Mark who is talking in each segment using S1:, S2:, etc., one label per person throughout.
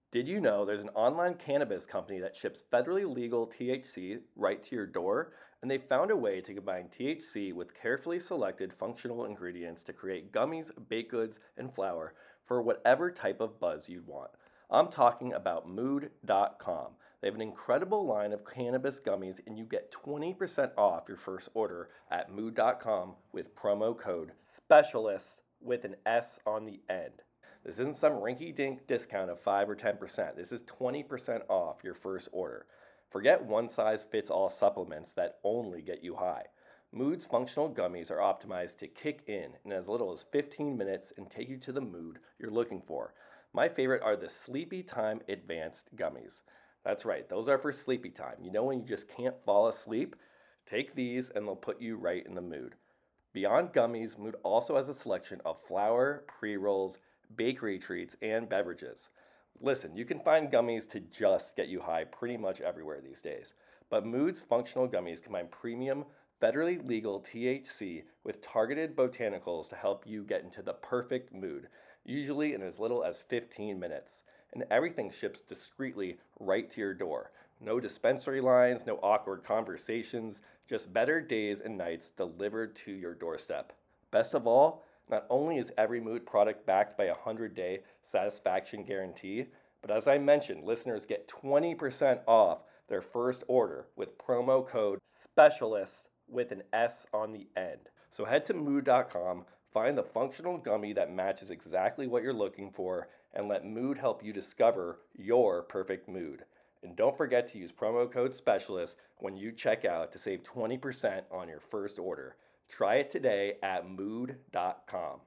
S1: Did you know there's an online cannabis company that ships federally legal THC right to your door? And they found a way to combine THC with carefully selected functional ingredients to create gummies, baked goods, and flour for whatever type of buzz you'd want. I'm talking about Mood.com. They have an incredible line of cannabis gummies, and you get 20% off your first order at Mood.com with promo code SPECIALIST with an S on the end. This isn't some rinky dink discount of 5 or 10%. This is 20% off your first order. Forget one size fits all supplements that only get you high. Mood's functional gummies are optimized to kick in as little as 15 minutes and take you to the mood you're looking for. My favorite are the Sleepy Time Advanced Gummies. That's right, those are for sleepy time. You know when you just can't fall asleep? Take these and they'll put you right in the mood. Beyond gummies, Mood also has a selection of flour, pre-rolls, bakery treats, and beverages. Listen, you can find gummies to just get you high pretty much everywhere these days. But Mood's functional gummies combine premium, federally legal THC with targeted botanicals to help you get into the perfect mood, usually in as little as 15 minutes. And everything ships discreetly right to your door. No dispensary lines, no awkward conversations, just better days and nights delivered to your doorstep. Best of all, not only is every Mood product backed by a 100-day satisfaction guarantee, but as I mentioned, listeners get 20% off their first order with promo code SPECIALIST with an S on the end. So head to Mood.com, find the functional gummy that matches exactly what you're looking for, and let Mood help you discover your perfect mood. And don't forget to use promo code SPECIALIST when you check out to save 20% on your first order. Try it today at Mood.com.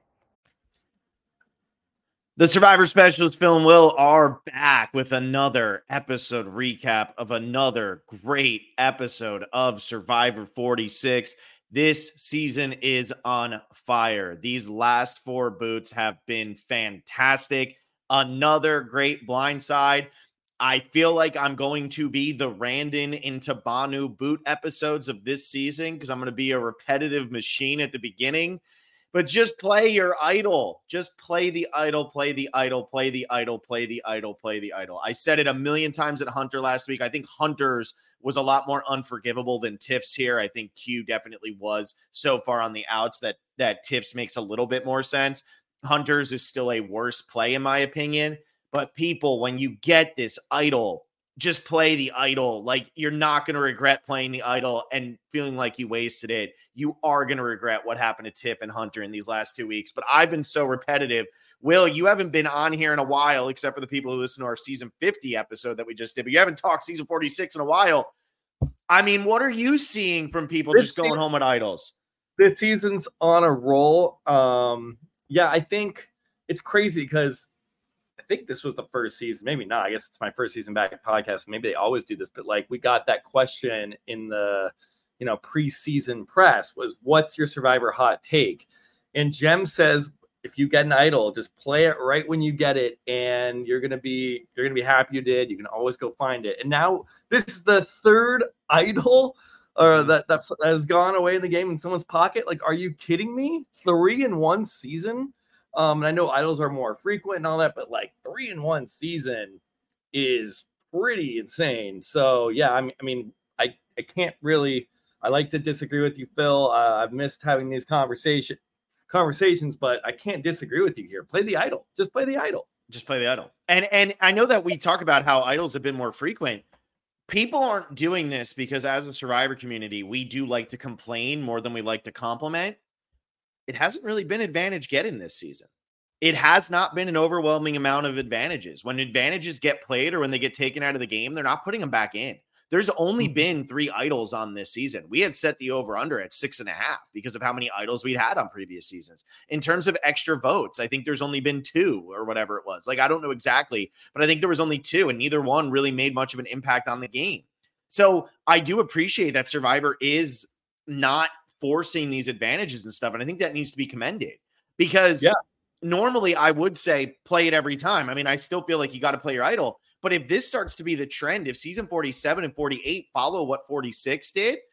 S2: The Survivor Specialist Phil and Will are back with another episode recap of another great episode of Survivor 46. This season is on fire. These last 4 boots have been fantastic. Another great blindside. I feel like I'm going to be the Randon into Banu boot episodes of this season because I'm going to be a repetitive machine at the beginning. But just play your idol. Just play the idol, play the idol, play the idol, play the idol, play the idol. I said it a million times at Hunter last week. I think Hunter's was a lot more unforgivable than Tiff's here. I think Q definitely was so far on the outs that Tiff's makes a little bit more sense. Hunter's is still a worse play, in my opinion. But people, when you get this idol, just play the idol. Like, you're not going to regret playing the idol and feeling like you wasted it. You are going to regret what happened to Tiff and Hunter in these last 2 weeks. But I've been so repetitive. Will, you haven't been on here in a while, except for the people who listen to our season 50 episode that we just did. But you haven't talked season 46 in a while. I mean, what are you seeing from people just going home at idols?
S3: This season's on a roll. Yeah, I think it's crazy because I think this was the first season. Maybe not. I guess it's my first season back at podcast. Maybe they always do this, but like we got that question in the, preseason press was, what's your Survivor hot take? And Jem says, if you get an idol, just play it right when you get it, and you're gonna be happy you did. You can always go find it. And now this is the third idol that has gone away in the game in someone's pocket. Like, are you kidding me? 3 in one season. And I know idols are more frequent and all that, but like 3 in one season is pretty insane. So yeah, I mean, I can't really. I like to disagree with you, Phil. I've missed having these conversations, but I can't disagree with you here. Play the idol. Just play the idol.
S2: Just play the idol. And I know that we talk about how idols have been more frequent. People aren't doing this because as a Survivor community, we do like to complain more than we like to compliment. It hasn't really been advantage getting this season. It has not been an overwhelming amount of advantages. When advantages get played or when they get taken out of the game, they're not putting them back in. There's only been 3 idols on this season. We had set the over-under at 6.5 because of how many idols we'd had on previous seasons. In terms of extra votes, I think there's only been 2 or whatever it was. Like, I don't know exactly, but I think there was only 2, and neither one really made much of an impact on the game. So I do appreciate that Survivor is not forcing these advantages and stuff, and I think that needs to be commended because normally I would say play it every time. I mean, I still feel like you got to play your idol. But if this starts to be the trend, if season 47 and 48 follow what 46 did,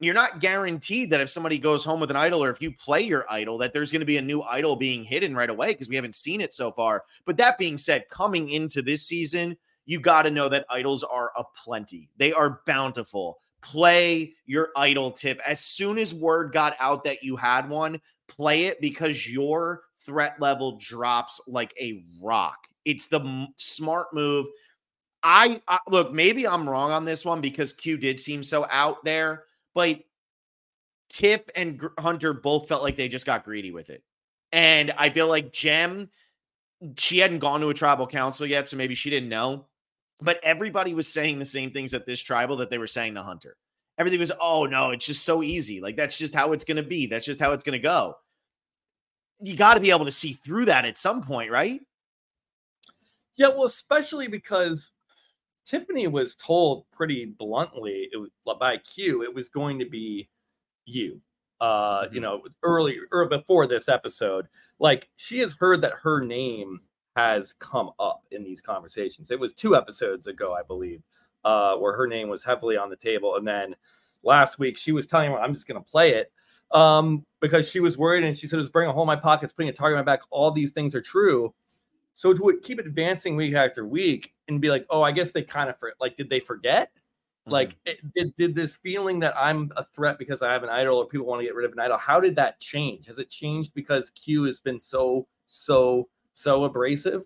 S2: you're not guaranteed that if somebody goes home with an idol or if you play your idol, that there's going to be a new idol being hidden right away because we haven't seen it so far. But that being said, coming into this season, you got to know that idols are aplenty. They are bountiful. Play your idol, Tiff. As soon as word got out that you had one, play it because your threat level drops like a rock. It's the smart move. I look, maybe I'm wrong on this one because Q did seem so out there, but Tiff and Hunter both felt like they just got greedy with it. And I feel like Jem, she hadn't gone to a tribal council yet, so maybe she didn't know. But everybody was saying the same things at this tribal that they were saying to Hunter. Everything was, oh, no, it's just so easy. Like, that's just how it's going to be. That's just how it's going to go. You got to be able to see through that at some point, right?
S3: Yeah, well, especially because Tiffany was told pretty bluntly by Q it was going to be you. You know, earlier or before this episode, like she has heard that her name has come up in these conversations. It was 2 episodes ago, I believe, where her name was heavily on the table. And then last week she was telling me, I'm just going to play it because she was worried. And she said, it was burning a hole in my pockets, putting a target on my back. All these things are true. So to keep advancing week after week and be like, oh, I guess they kind of like, did they forget? Like, did this feeling that I'm a threat because I have an idol or people want to get rid of an idol, how did that change? Has it changed because Q has been so abrasive?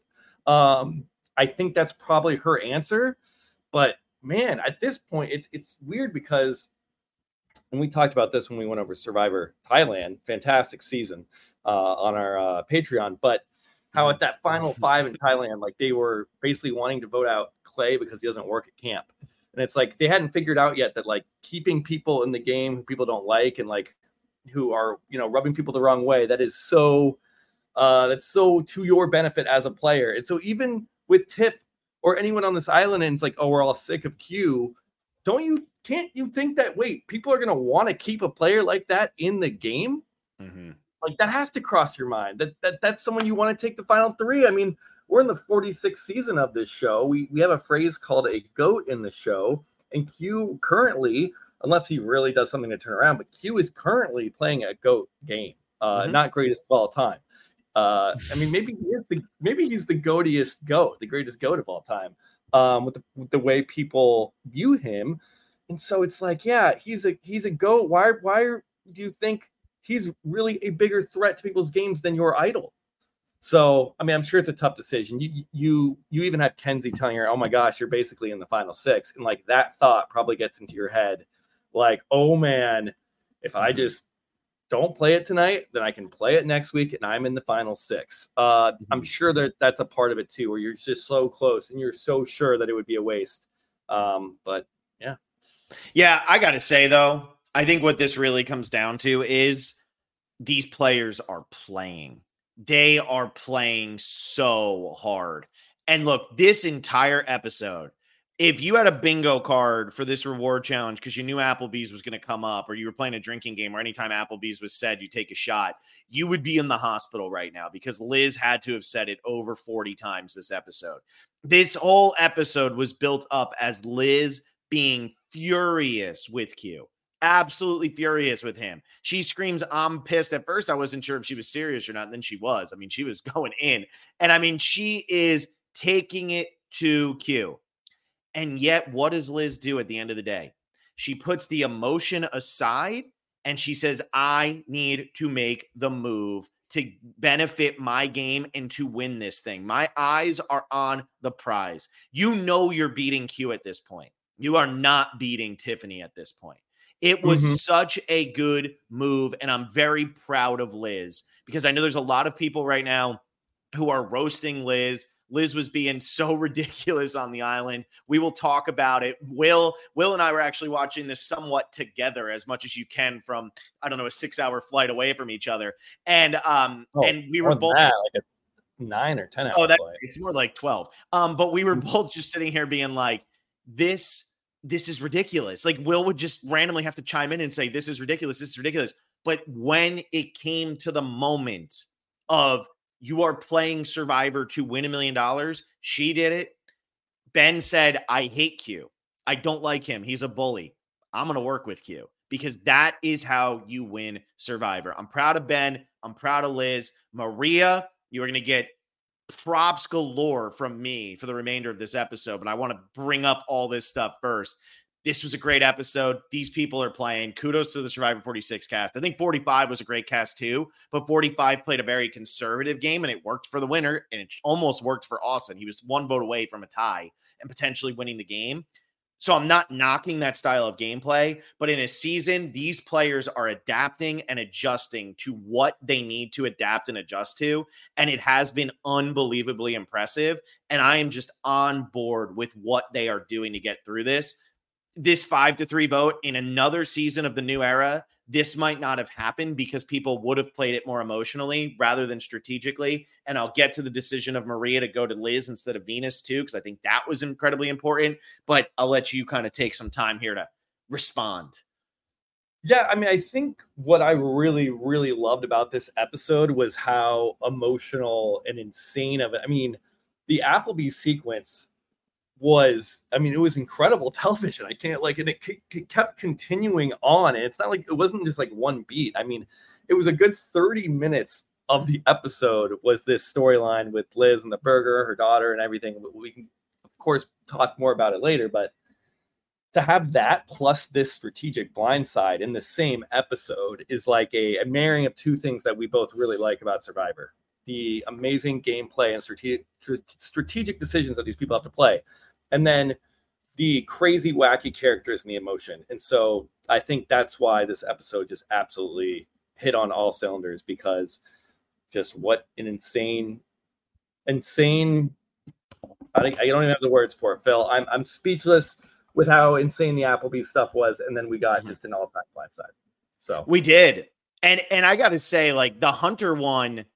S3: I think that's probably her answer. But man, at this point, it's weird because, and we talked about this when we went over Survivor Thailand, fantastic season on our Patreon, but how at that final 5 in Thailand, like they were basically wanting to vote out Clay because he doesn't work at camp. And it's like they hadn't figured out yet that like keeping people in the game who people don't like and like who are, you know, rubbing people the wrong way, that is so that's so to your benefit as a player. And so even with Tiff or anyone on this island, and it's like, oh, we're all sick of Q. Can't you think that, wait, people are going to want to keep a player like that in the game? Like that has to cross your mind that's someone you want to take the final 3. I mean, we're in the 46th season of this show. We have a phrase called a GOAT in the show, and Q currently, unless he really does something to turn around, but Q is currently playing a GOAT game, not greatest of all time. I mean, maybe he's the GOATiest GOAT, the greatest GOAT of all time, with the way people view him. And so it's like, yeah, he's a GOAT. Why do you think he's really a bigger threat to people's games than your idol? So, I mean, I'm sure it's a tough decision. You even have Kenzie telling her, oh my gosh, you're basically in the final 6. And like that thought probably gets into your head. Like, oh man, if I just don't play it tonight, then I can play it next week and I'm in the final 6. I'm sure that's a part of it too, where you're just so close and you're so sure that it would be a waste. But yeah.
S2: Yeah, I got to say though, I think what this really comes down to is these players are playing. They are playing so hard. And look, this entire episode, if you had a bingo card for this reward challenge because you knew Applebee's was going to come up, or you were playing a drinking game, or anytime Applebee's was said, you take a shot, you would be in the hospital right now because Liz had to have said it over 40 times this episode. This whole episode was built up as Liz being furious with Q. Absolutely furious with him. She screams, I'm pissed. At first, I wasn't sure if she was serious or not. And then she was. I mean, she was going in. And I mean, she is taking it to Q. And yet, what does Liz do at the end of the day? She puts the emotion aside and she says, I need to make the move to benefit my game and to win this thing. My eyes are on the prize. You know you're beating Q at this point. You are not beating Tiffany at this point. It was such a good move, and I'm very proud of Liz because I know there's a lot of people right now who are roasting Liz. Liz was being so ridiculous on the island. We will talk about it. Will and I were actually watching this somewhat together as much as you can from, a 6-hour flight away from each other. And and we were both
S3: like a 9 or 10 hour flight.
S2: It's more like 12. But we were both just sitting here being like, this is ridiculous. Like Will would just randomly have to chime in and say, this is ridiculous. This is ridiculous. But when it came to the moment of you are playing Survivor to win $1 million, she did it. Ben said, I hate Q. I don't like him. He's a bully. I'm going to work with Q. because that is how you win Survivor. I'm proud of Ben. I'm proud of Liz. Maria, you are going to get props galore from me for the remainder of this episode, but I want to bring up all this stuff first. This was a great episode. These people are playing. Kudos to the Survivor 46 cast. I think 45 was a great cast too, but 45 played a very conservative game, and it worked for the winner, and it almost worked for Austin. He was 1 vote away from a tie and potentially winning the game. So I'm not knocking that style of gameplay, but in a season, these players are adapting and adjusting to what they need to adapt and adjust to, and it has been unbelievably impressive, and I am just on board with what they are doing to get through this. This 5-3 vote in another season of the new era, this might not have happened because people would have played it more emotionally rather than strategically. And I'll get to the decision of Maria to go to Liz instead of Venus too, because I think that was incredibly important. But I'll let you kind of take some time here to respond.
S3: Yeah, I mean, I think what I really, really loved about this episode was how emotional and insane of it. I mean, the Applebee's sequence was, I mean, it was incredible television. I can't and it kept continuing on. And it's not like, it wasn't just like one beat. I mean, it was a good 30 minutes of the episode was this storyline with Liz and the burger, her daughter and everything. We can, of course, talk more about it later, but to have that plus this strategic blindside in the same episode is like a marrying of two things that we both really like about Survivor. The amazing gameplay and strategic decisions that these people have to play. And then the crazy, wacky characters and the emotion. And so I think that's why this episode just absolutely hit on all cylinders, because just what an insane, I don't even have the words for it, Phil. I'm speechless with how insane the Applebee's stuff was. And then we got just an all-time blindside. So
S2: we did. And I got to say, like, the Hunter one,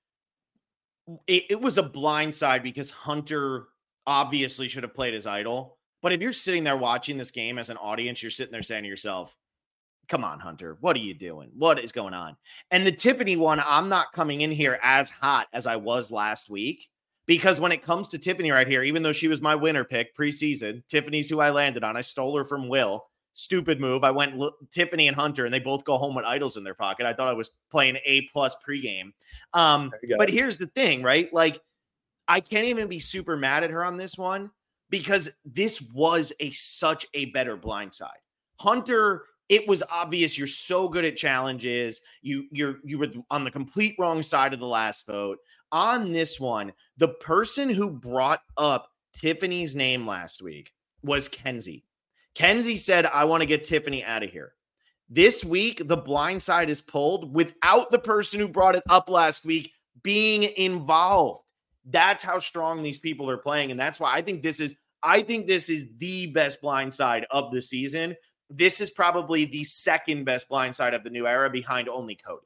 S2: it was a blindside because Hunter obviously should have played his idol. But if you're sitting there watching this game as an audience, you're sitting there saying to yourself, come on, Hunter, what are you doing? What is going on? And the Tiffany one, I'm not coming in here as hot as I was last week, because when it comes to Tiffany right here, even though she was my winner pick preseason, Tiffany's who I landed on. I stole her from Will. Stupid move. I went Tiffany and Hunter, and they both go home with idols in their pocket. I thought I was playing A+ pregame. But here's the thing, right? Like, I can't even be super mad at her on this one, because this was such a better blindside. Hunter, it was obvious you're so good at challenges. You were on the complete wrong side of the last vote. On this one, the person who brought up Tiffany's name last week was Kenzie. Kenzie said, I want to get Tiffany out of here. This week, the blindside is pulled without the person who brought it up last week being involved. That's how strong these people are playing. And that's why I think this is the best blindside of the season. This is probably the second best blindside of the new era, behind only Cody.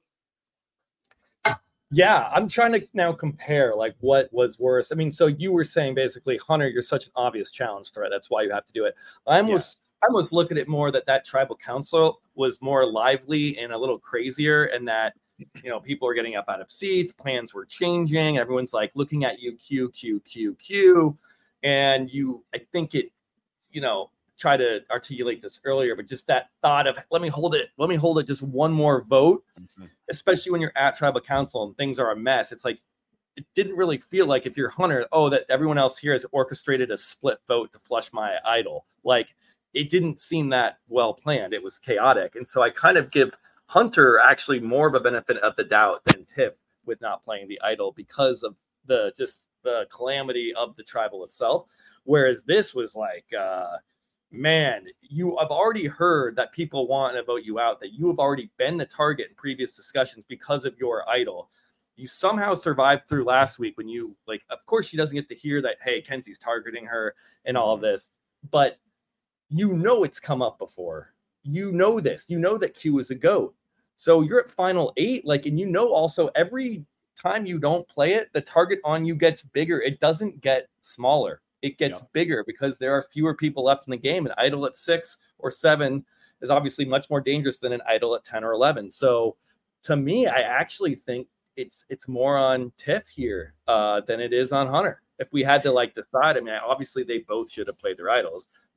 S3: Yeah, I'm trying to now compare like what was worse. I mean, so you were saying basically, Hunter, you're such an obvious challenge threat. That's why you have to do it. I almost look at it more that tribal council was more lively and a little crazier, and that, you know, people are getting up out of seats, plans were changing, everyone's like looking at you, Q. And I think it, you know, try to articulate this earlier, but just that thought of let me hold it just one more vote, especially when you're at tribal council and things are a mess. It's like, it didn't really feel like, if you're Hunter, that everyone else here has orchestrated a split vote to flush my idol. Like, it didn't seem that well planned. It was chaotic. And so I kind of give Hunter actually more of a benefit of the doubt than Tiff with not playing the idol, because of the calamity of the tribal itself. Whereas this was like, man, you have already heard that people want to vote you out, that you have already been the target in previous discussions because of your idol. You somehow survived through last week when you, like, of course she doesn't get to hear that, hey, Kenzie's targeting her and all of this, but you know it's come up before. You know this. You know that Q is a GOAT. So you're at final 8, like, and you know also every time you don't play it, the target on you gets bigger. It doesn't get smaller. It gets bigger because there are fewer people left in the game. An idol at 6 or 7 is obviously much more dangerous than an idol at 10 or 11. So to me, I actually think it's more on Tiff here than it is on Hunter. If we had to like decide, I mean, obviously they both should have played their idols,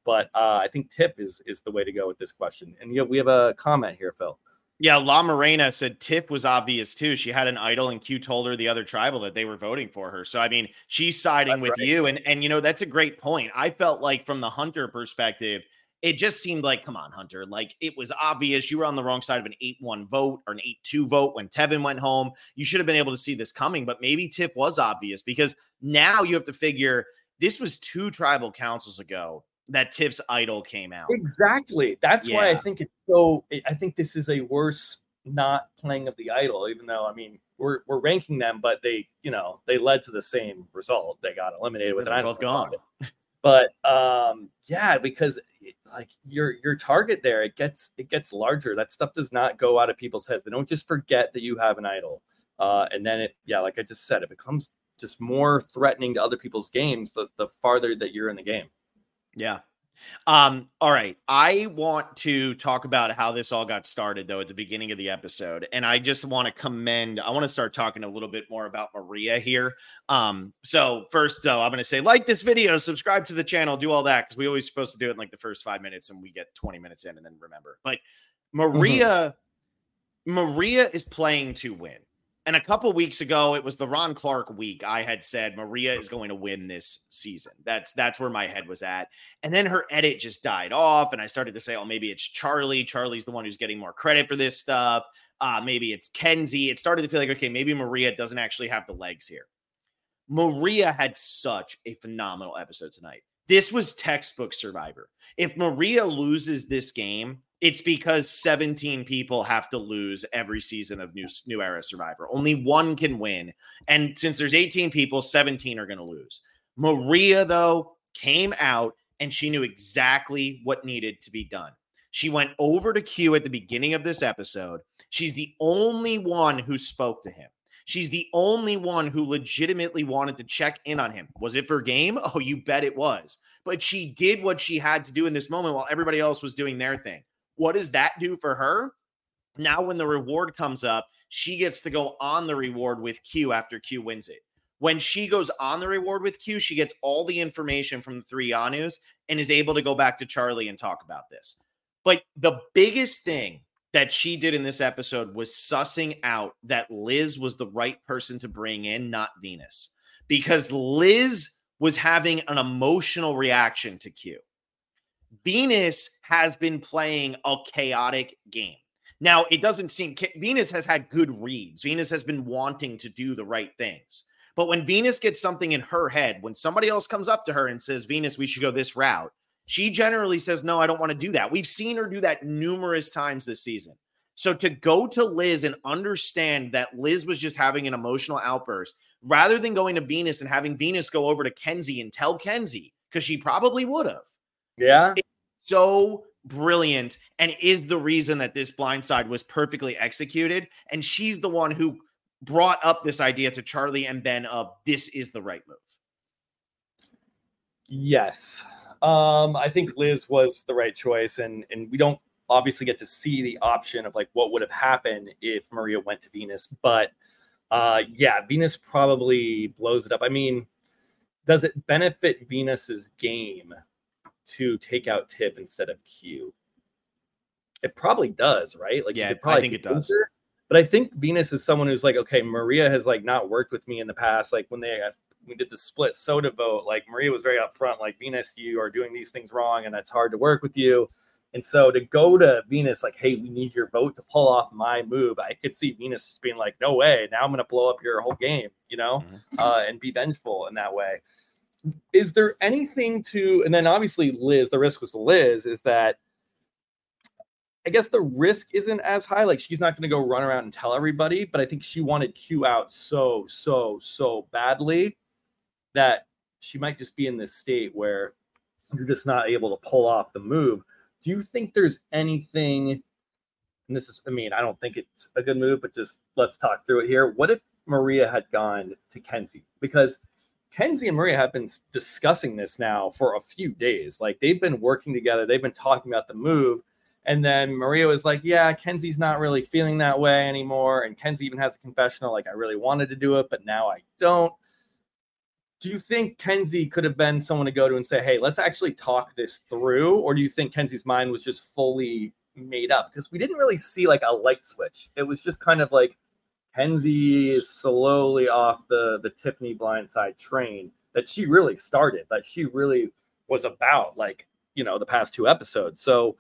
S3: But I think Tiff is the way to go with this question. And we have a comment here, Phil.
S2: Yeah, La Morena said Tiff was obvious too. She had an idol, and Q told her the other tribal that they were voting for her. So I mean, she's siding with you, and you know, that's a great point. I felt like from the Hunter perspective, it just seemed like, come on, Hunter, like it was obvious you were on the wrong side of an 8-1 vote or an 8-2 vote when Tevin went home. You should have been able to see this coming, but maybe Tiff was obvious, because now you have to figure this was 2 tribal councils ago that Tiff's idol came out.
S3: Exactly. That's why I think it's so. I think this is a worse not playing of the idol, even though, I mean, we're ranking them, but they led to the same result. They got eliminated with an idol.
S2: Both gone.
S3: But because like your target there, it gets larger. That stuff does not go out of people's heads. They don't just forget that you have an idol, and then like I just said, it becomes just more threatening to other people's games the farther that you're in the game.
S2: Yeah. All right. I want to talk about how this all got started, though, at the beginning of the episode. And I just want to start talking a little bit more about Maria here. So first, though, I'm going to say, like this video, subscribe to the channel, do all that, because we always supposed to do it in like the first 5 minutes and we get 20 minutes in and then remember. But Maria is playing to win. And a couple weeks ago, it was the Ron Clark week. I had said Maria is going to win this season. That's where my head was at. And then her edit just died off. And I started to say, oh, maybe it's Charlie. Charlie's the one who's getting more credit for this stuff. Maybe it's Kenzie. It started to feel like, okay, maybe Maria doesn't actually have the legs here. Maria had such a phenomenal episode tonight. This was textbook Survivor. If Maria loses this game, it's because 17 people have to lose every season of New Era Survivor. Only one can win. And since there's 18 people, 17 are going to lose. Maria, though, came out and she knew exactly what needed to be done. She went over to Q at the beginning of this episode. She's the only one who spoke to him. She's the only one who legitimately wanted to check in on him. Was it for game? Oh, you bet it was. But she did what she had to do in this moment while everybody else was doing their thing. What does that do for her? Now, when the reward comes up, she gets to go on the reward with Q after Q wins it. When she goes on the reward with Q, she gets all the information from the 3 Yanus and is able to go back to Charlie and talk about this. But the biggest thing that she did in this episode was sussing out that Liz was the right person to bring in, not Venus, because Liz was having an emotional reaction to Q. Venus has been playing a chaotic game. Now, it doesn't seem Venus has had good reads. Venus has been wanting to do the right things. But when Venus gets something in her head, when somebody else comes up to her and says, Venus, we should go this route, she generally says, no, I don't want to do that. We've seen her do that numerous times this season. So to go to Liz and understand that Liz was just having an emotional outburst, rather than going to Venus and having Venus go over to Kenzie and tell Kenzie, because she probably would have.
S3: Yeah.
S2: It's so brilliant and is the reason that this blindside was perfectly executed. And she's the one who brought up this idea to Charlie and Ben of this is the right move.
S3: Yes. I think Liz was the right choice. And we don't obviously get to see the option of like what would have happened if Maria went to Venus. But Venus probably blows it up. I mean, does it benefit Venus's game to take out Tiff instead of Q? It probably does, right? Like,
S2: yeah, I think it does.
S3: Her. But I think Venus is someone who's like, okay, Maria has like not worked with me in the past. Like when we did the split soda vote, like Maria was very upfront, like, Venus, you are doing these things wrong and it's hard to work with you. And so to go to Venus, like, hey, we need your vote to pull off my move. I could see Venus just being like, no way. Now I'm going to blow up your whole game, and be vengeful in that way. Is there anything to, and then obviously Liz, the risk was to Liz, is that I guess the risk isn't as high. Like, she's not going to go run around and tell everybody, but I think she wanted Q out so badly that she might just be in this state where you're just not able to pull off the move. Do you think there's anything, and this is, I mean, I don't think it's a good move, but just let's talk through it here. What if Maria had gone to Kenzie? Because Kenzie and Maria have been discussing this now for a few days. Like, they've been working together. They've been talking about the move. And then Maria was like, yeah, Kenzie's not really feeling that way anymore. And Kenzie even has a confessional, like, I really wanted to do it, but now I don't. do you think Kenzie could have been someone to go to and say, hey, let's actually talk this through? Or do you think Kenzie's mind was just fully made up? Because we didn't really see like a light switch. It was just kind of like Kenzie is slowly off the Tiffany blindside train that she really started, that she really was about, like, you know, the past 2 episodes. So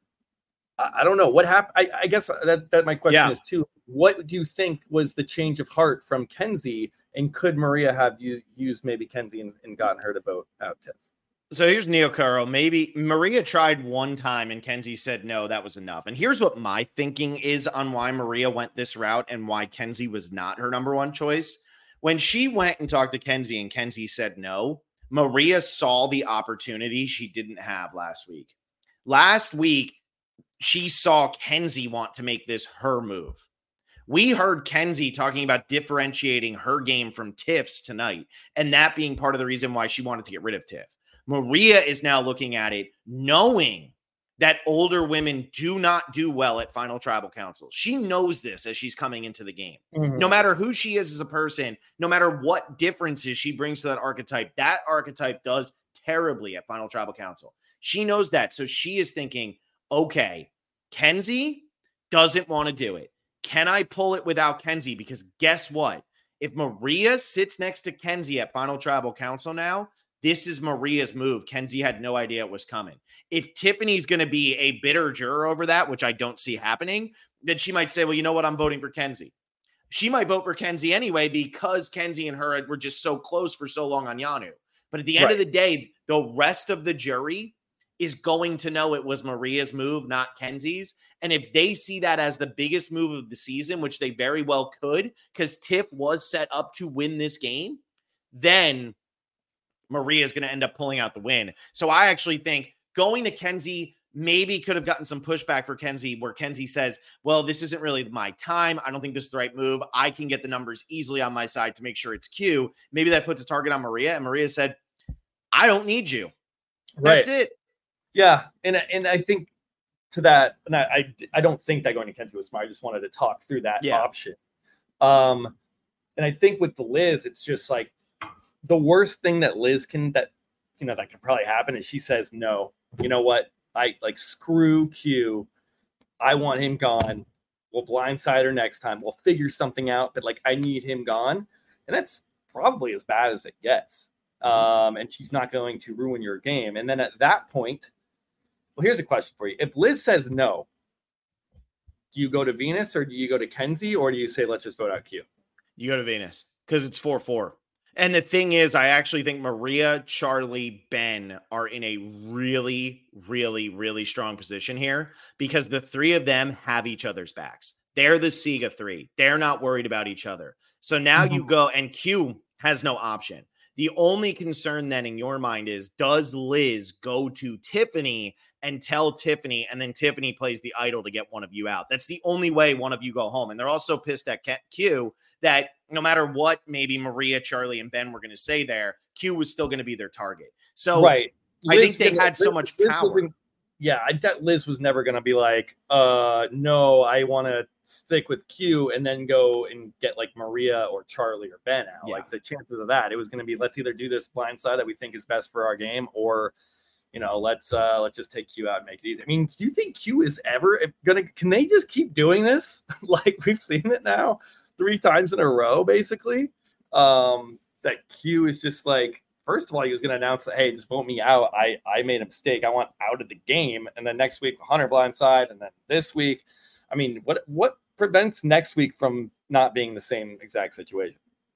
S3: I don't know what happened. I guess that my question is too, what do you think was the change of heart from Kenzie? And could Maria have used maybe Kenzie and gotten her to vote out Tiff?
S2: So here's Neo Caro. Maybe Maria tried one time and Kenzie said, no, that was enough. And here's what my thinking is on why Maria went this route and why Kenzie was not her number one choice. When she went and talked to Kenzie and Kenzie said no, Maria saw the opportunity she didn't have last week. Last week, she saw Kenzie want to make this her move. We heard Kenzie talking about differentiating her game from Tiff's tonight, and that being part of the reason why she wanted to get rid of Tiff. Maria is now looking at it, knowing that older women do not do well at Final Tribal Council. She knows this as she's coming into the game. Mm-hmm. No matter who she is as a person, no matter what differences she brings to that archetype does terribly at Final Tribal Council. She knows that. So she is thinking, okay, Kenzie doesn't want to do it. Can I pull it without Kenzie? Because guess what? If Maria sits next to Kenzie at Final Tribal Council now, this is Maria's move. Kenzie had no idea it was coming. If Tiffany's going to be a bitter juror over that, which I don't see happening, then she might say, well, you know what? I'm voting for Kenzie. She might vote for Kenzie anyway because Kenzie and her were just so close for so long on Yanu. But at the end of the day, the rest of the jury is going to know it was Maria's move, not Kenzie's. And if they see that as the biggest move of the season, which they very well could, because Tiff was set up to win this game, then Maria is going to end up pulling out the win. So I actually think going to Kenzie maybe could have gotten some pushback for Kenzie, where Kenzie says, well, this isn't really my time. I don't think this is the right move. I can get the numbers easily on my side to make sure it's Q. Maybe that puts a target on Maria. And Maria said, I don't need you. That's it.
S3: Yeah. And I think to that, and I don't think that going to Kenzie was smart. I just wanted to talk through that option. And I think with Liz, it's just like the worst thing that Liz that could probably happen is she says, no, you know what? I like screw Q. I want him gone. We'll blindside her next time. We'll figure something out, but like I need him gone. And that's probably as bad as it gets. And she's not going to ruin your game. And then at that point, well, here's a question for you. If Liz says no, do you go to Venus or do you go to Kenzie or do you say, let's just vote out Q?
S2: You go to Venus because it's 4-4. And the thing is, I actually think Maria, Charlie, Ben are in a really, really, really strong position here because the three of them have each other's backs. They're the Sega three. They're not worried about each other. So now you go, and Q has no option. The only concern then in your mind is, does Liz go to Tiffany and tell Tiffany, and then Tiffany plays the idol to get one of you out? That's the only way one of you go home. And they're also pissed at Q that no matter what maybe Maria, Charlie, and Ben were going to say there, Q was still going to be their target. So
S3: right.
S2: I think they had so much power.
S3: I bet Liz was never going to be like, no, I want to stick with Q and then go and get like Maria or Charlie or Ben out. Yeah. Like the chances of that, it was going to be, let's either do this blindside that we think is best for our game, or, let's just take Q out and make it easy. I mean, do you think Q is ever can they just keep doing this? Like we've seen it now 3 times in a row, basically, that Q is just like, first of all, he was going to announce that, hey, just vote me out. I made a mistake. I want out of the game. And then next week, Hunter blindside. And then this week, I mean, what prevents next week from not being the same exact situation?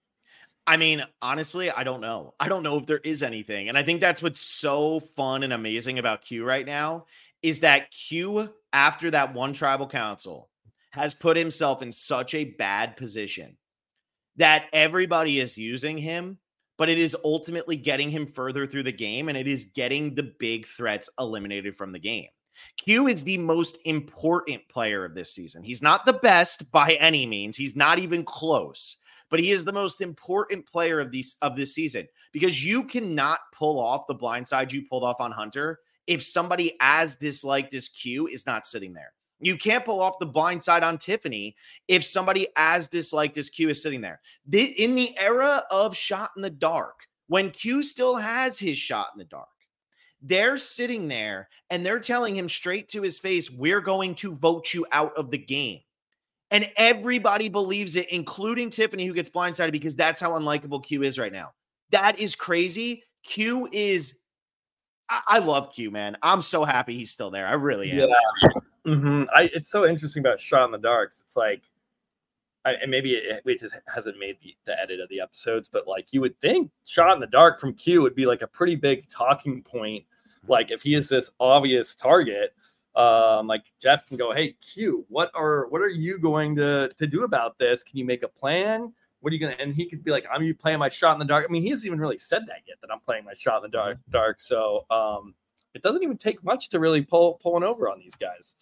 S2: I mean, honestly, I don't know. I don't know if there is anything. And I think that's what's so fun and amazing about Q right now is that Q, after that one tribal council, has put himself in such a bad position that everybody is using him, but it is ultimately getting him further through the game, and it is getting the big threats eliminated from the game. Q is the most important player of this season. He's not the best by any means. He's not even close, but he is the most important player of this season because you cannot pull off the blindside you pulled off on Hunter if somebody as disliked as Q is not sitting there. You can't pull off the blindside on Tiffany if somebody as disliked as Q is sitting there. In the era of shot in the dark, when Q still has his shot in the dark. They're sitting there and they're telling him straight to his face, we're going to vote you out of the game. And everybody believes it, including Tiffany, who gets blindsided because that's how unlikable Q is right now. That is crazy. Q is, I love Q, man. I'm so happy he's still there. I really am.
S3: Yeah. Mm-hmm. It's so interesting about Shot in the Dark. It's like, and maybe it just hasn't made the edit of the episodes, but like you would think Shot in the Dark from Q would be like a pretty big talking point. Like if he is this obvious target, like Jeff can go, hey Q, what are you going to do about this? Can you make a plan? What are you gonna? And he could be like, I'm playing my shot in the dark. I mean, he hasn't even really said that yet, that I'm playing my shot in the dark. So it doesn't even take much to really pull one over on these guys.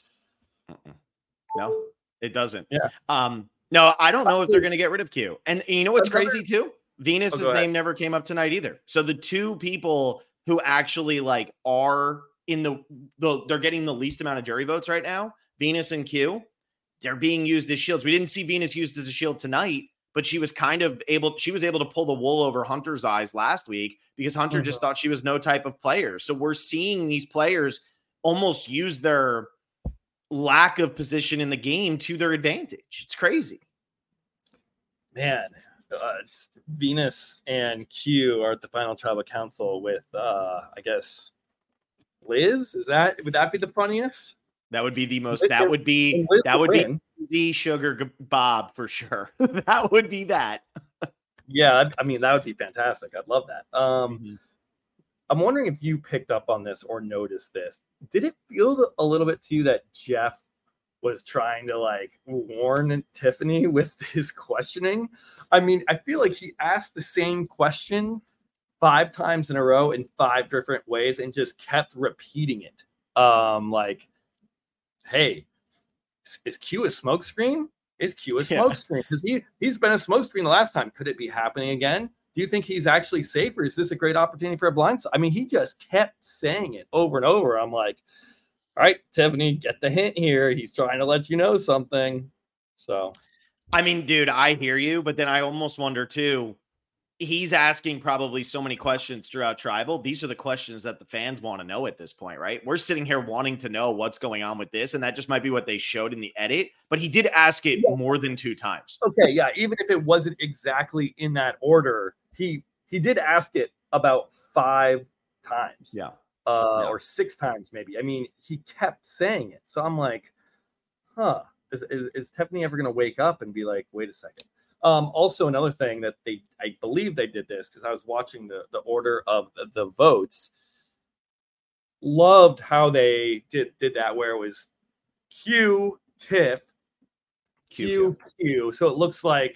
S2: No, it doesn't.
S3: Yeah.
S2: No, I don't know if they're going to get rid of Q. And you know what's crazy too? Venus's name never came up tonight either. So the two people who actually like are in they're getting the least amount of jury votes right now, Venus and Q, they're being used as shields. We didn't see Venus used as a shield tonight, but she was able to pull the wool over Hunter's eyes last week because Hunter just thought she was no type of player. So we're seeing these players almost use their lack of position in the game to their advantage. It's crazy.
S3: Man, Venus and Q are at the final tribal council with, I guess, Liz. Would that be the funniest?
S2: That would be the most. That would be the Sugar Bob for sure. That would be that.
S3: Yeah, I mean that would be fantastic. I'd love that. I'm wondering if you picked up on this or noticed this. Did it feel a little bit to you that Jeff was trying to like warn Tiffany with his questioning? I mean, I feel like he asked the same question 5 times in a row in 5 different ways and just kept repeating it. Like, hey, is Q a smokescreen? Is Q a smokescreen? Because he's been a smokescreen the last time. Could it be happening again? Do you think he's actually safe, or is this a great opportunity for a blindside? I mean, he just kept saying it over and over. I'm like, all right, Tiffany, get the hint here. He's trying to let you know something. So,
S2: I mean, dude, I hear you, but then I almost wonder too, he's asking probably so many questions throughout Tribal. These are the questions that the fans want to know at this point, right? We're sitting here wanting to know what's going on with this, and that just might be what they showed in the edit, but he did ask it more than 2 times.
S3: Okay, yeah, even if it wasn't exactly in that order, he did ask it about 5 times. Or 6 times maybe. I mean, he kept saying it. So I'm like, is Tiffany ever going to wake up and be like, wait a second? Also, another thing that I believe they did this because I was watching the order of the votes. Loved how they did that, where it was Q, Tiff, Q. So it looks like,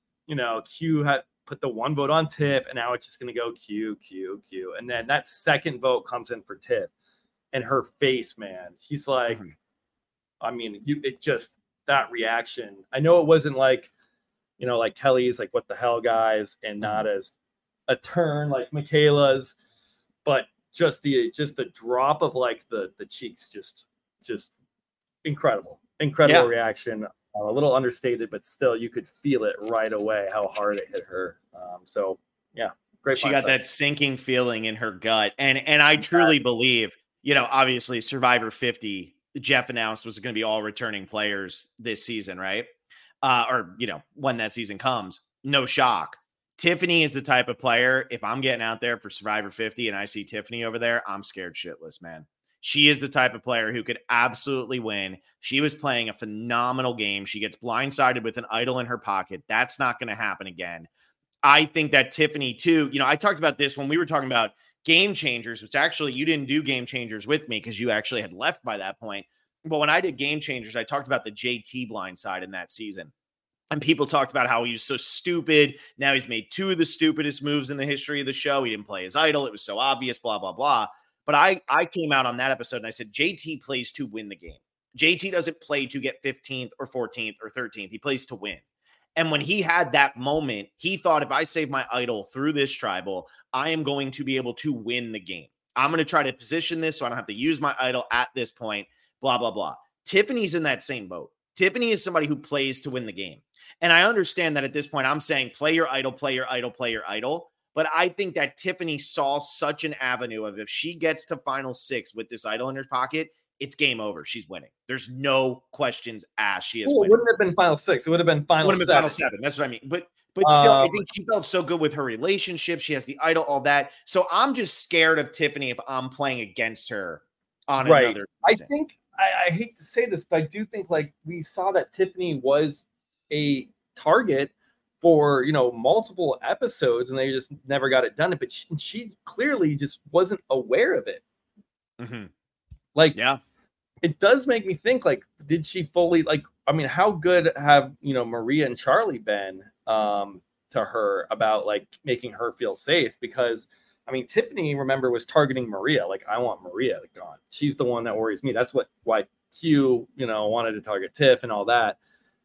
S3: Q had put the 1 vote on Tiff, and now it's just going to go Q. And then that second vote comes in for Tiff. And her face, man, she's like, I mean, that reaction. I know it wasn't like, like Kelly's, like, what the hell, guys, and not as a turn like Michaela's, but just the drop of like the cheeks, just incredible reaction. A little understated, but still you could feel it right away how hard it hit her. So yeah, great.
S2: She got that sinking feeling in her gut, and I truly believe, obviously Survivor 50, Jeff announced was going to be all returning players this season, right? Or when that season comes, no shock. Tiffany is the type of player, if I'm getting out there for Survivor 50 and I see Tiffany over there, I'm scared shitless, man. She is the type of player who could absolutely win. She was playing a phenomenal game. She gets blindsided with an idol in her pocket. That's not going to happen again. I think that Tiffany too, I talked about this when we were talking about Game Changers, which actually you didn't do Game Changers with me because you actually had left by that point. But when I did Game Changers, I talked about the JT blindside in that season. And people talked about how he was so stupid. Now he's made 2 of the stupidest moves in the history of the show. He didn't play his idol. It was so obvious, blah, blah, blah. But I came out on that episode and I said, JT plays to win the game. JT doesn't play to get 15th or 14th or 13th. He plays to win. And when he had that moment, he thought, if I save my idol through this tribal, I am going to be able to win the game. I'm going to try to position this so I don't have to use my idol at this point, blah, blah, blah. Tiffany's in that same boat. Tiffany is somebody who plays to win the game. And I understand that at this point, I'm saying play your idol, play your idol, play your idol. But I think that Tiffany saw such an avenue of if she gets to final 6 with this idol in her pocket, it's game over. She's winning. There's no questions asked. She is
S3: Well, it
S2: winning.
S3: wouldn't have been final 6. It would have been final
S2: Would have been
S3: 7.
S2: final 7. That's what I mean. But still, I think she felt so good with her relationship. She has the idol, all that. So I'm just scared of Tiffany if I'm playing against her on another season.
S3: I think I hate to say this, but I do think like we saw that Tiffany was a target for multiple episodes, and they just never got it done. But she clearly just wasn't aware of it.
S2: Mm-hmm.
S3: Like,
S2: yeah,
S3: it does make me think, like, did she fully, like, I mean, how good have Maria and Charlie been to her about like making her feel safe? Because I mean, Tiffany, remember, was targeting Maria. Like, I want Maria gone. She's the one that worries me. That's why Q, wanted to target Tiff and all that.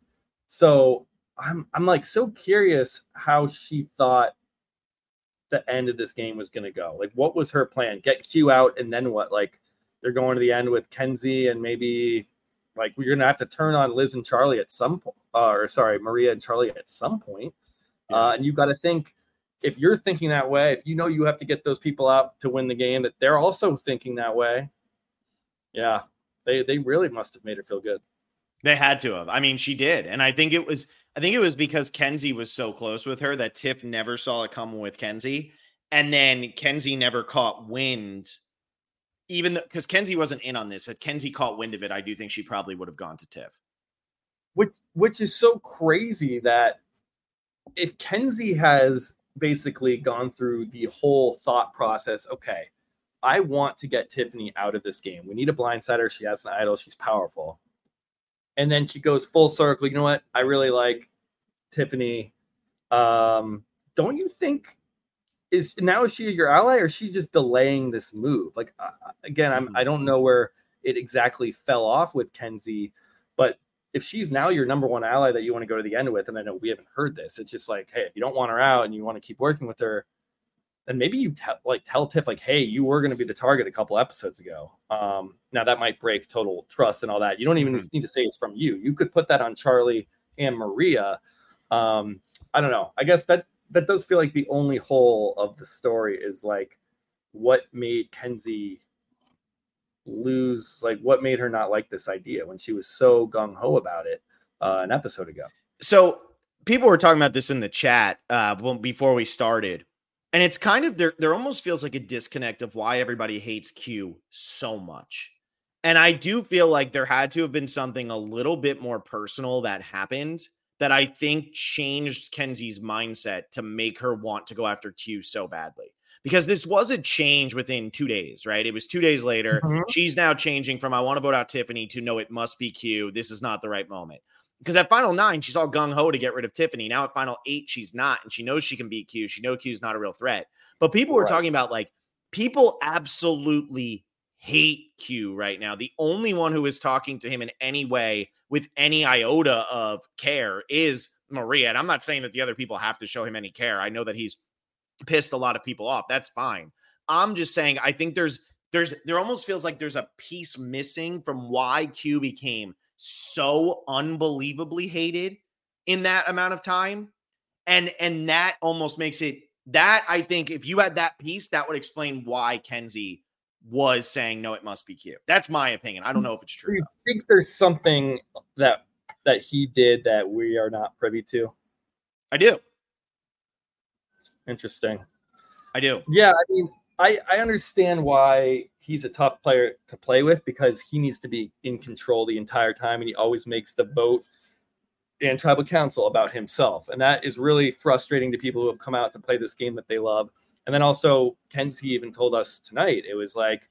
S3: So I'm like so curious how she thought the end of this game was going to go. Like, what was her plan? Get Q out, and then what? Like, they're going to the end with Kenzie, and maybe like we're going to have to turn on Liz and Charlie at some point. Maria and Charlie at some point. Yeah. And you've got to think, if you're thinking that way, if you have to get those people out to win the game, that they're also thinking that way. Yeah, they really must have made her feel good.
S2: They had to have. I mean, she did. And I think it was because Kenzie was so close with her that Tiff never saw it coming with Kenzie. And then Kenzie never caught wind, even because Kenzie wasn't in on this. Had Kenzie caught wind of it, I do think she probably would have gone to Tiff.
S3: Which is so crazy that if Kenzie has basically gone through the whole thought process, okay, I want to get Tiffany out of this game. We need a blindsider. She has an idol. She's powerful. And then she goes full circle. You know what? I really like Tiffany. Don't you think is she your ally, or is she just delaying this move? Like, again, I don't know where it exactly fell off with Kenzie, but if she's now your number one ally that you want to go to the end with, and I know we haven't heard this, it's just like, hey, if you don't want her out and you want to keep working with her, then maybe you tell Tiff, like, hey, you were going to be the target a couple episodes ago. Now that might break total trust and all that. You don't even need to say it's from you. You could put that on Charlie and Maria. I don't know. I guess that does feel like the only hole of the story is like what made Kenzie lose, like what made her not like this idea when she was so gung-ho about it an episode ago.
S2: So people were talking about this in the chat before we started, and it's kind of there almost feels like a disconnect of why everybody hates Q so much. And I do feel like there had to have been something a little bit more personal that happened that I think changed Kenzie's mindset to make her want to go after Q so badly. Because this was a change within 2 days, right? It was 2 days later. Mm-hmm. She's now changing from I want to vote out Tiffany to no, it must be Q. This is not the right moment. Because at Final 9, she's all gung-ho to get rid of Tiffany. Now at Final 8, she's not. And she knows she can beat Q. She knows Q's not a real threat. But people were talking about, like, people absolutely hate Q right now. The only one who is talking to him in any way with any iota of care is Maria. And I'm not saying that the other people have to show him any care. I know that he's pissed a lot of people off. That's fine. I'm just saying, I think there almost feels like there's a piece missing from why Q became so unbelievably hated in that amount of time. And that almost makes it that, I think if you had that piece, that would explain why Kenzie was saying, no, it must be Q. That's my opinion. I don't know if it's true.
S3: Do you think there's something that he did that we are not privy to?
S2: I do.
S3: Interesting.
S2: I do.
S3: Yeah, I mean, I understand why he's a tough player to play with, because he needs to be in control the entire time, and he always makes the vote and tribal council about himself. And that is really frustrating to people who have come out to play this game that they love. And then also, Kenzie even told us tonight, it was like,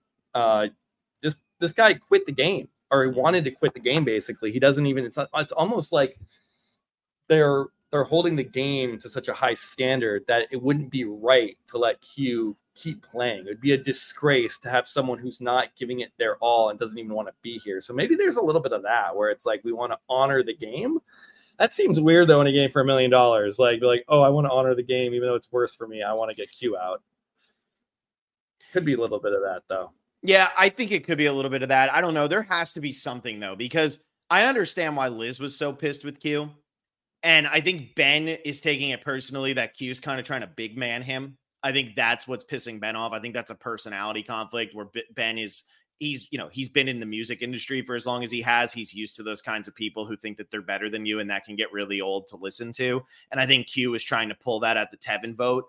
S3: this guy quit the game, or he wanted to quit the game, basically. He doesn't even, it's almost like they're holding the game to such a high standard that it wouldn't be right to let Q keep playing. It would be a disgrace to have someone who's not giving it their all and doesn't even want to be here. So maybe there's a little bit of that where it's like, we want to honor the game. That seems weird though in a game for $1 million. Like, oh, I want to honor the game, even though it's worse for me. I want to get Q out. Could be a little bit of that though.
S2: Yeah, I think it could be a little bit of that. I don't know. There has to be something though, because I understand why Liz was so pissed with Q. And I think Ben is taking it personally that Q's kind of trying to big man him. I think that's what's pissing Ben off. I think that's a personality conflict where Ben is, he's been in the music industry for as long as he has. He's used to those kinds of people who think that they're better than you, and that can get really old to listen to. And I think Q is trying to pull that at the Tevin vote.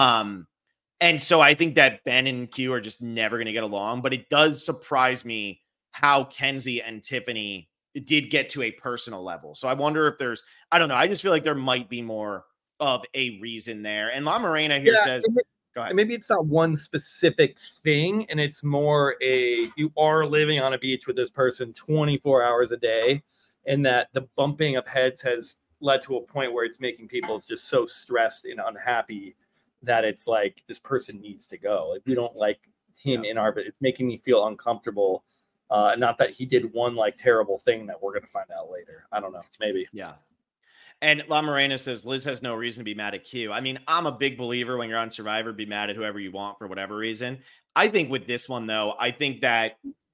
S2: And so I think that Ben and Q are just never going to get along, but it does surprise me how Kenzie and Tiffany did get to a personal level. So I wonder if there's, I don't know. I just feel like there might be more of a reason there. And La Morena here says, go ahead.
S3: Maybe it's not one specific thing, and it's more you are living on a beach with this person 24 hours a day, and that the bumping of heads has led to a point where it's making people just so stressed and unhappy that it's like this person needs to go. Like, we don't like him in our, but it's making me feel uncomfortable. Not that he did one like terrible thing that we're going to find out later. I don't know. Maybe.
S2: Yeah. And La Morena says Liz has no reason to be mad at Q. I mean, I'm a big believer when you're on Survivor, be mad at whoever you want for whatever reason. I think with this one, though, I think that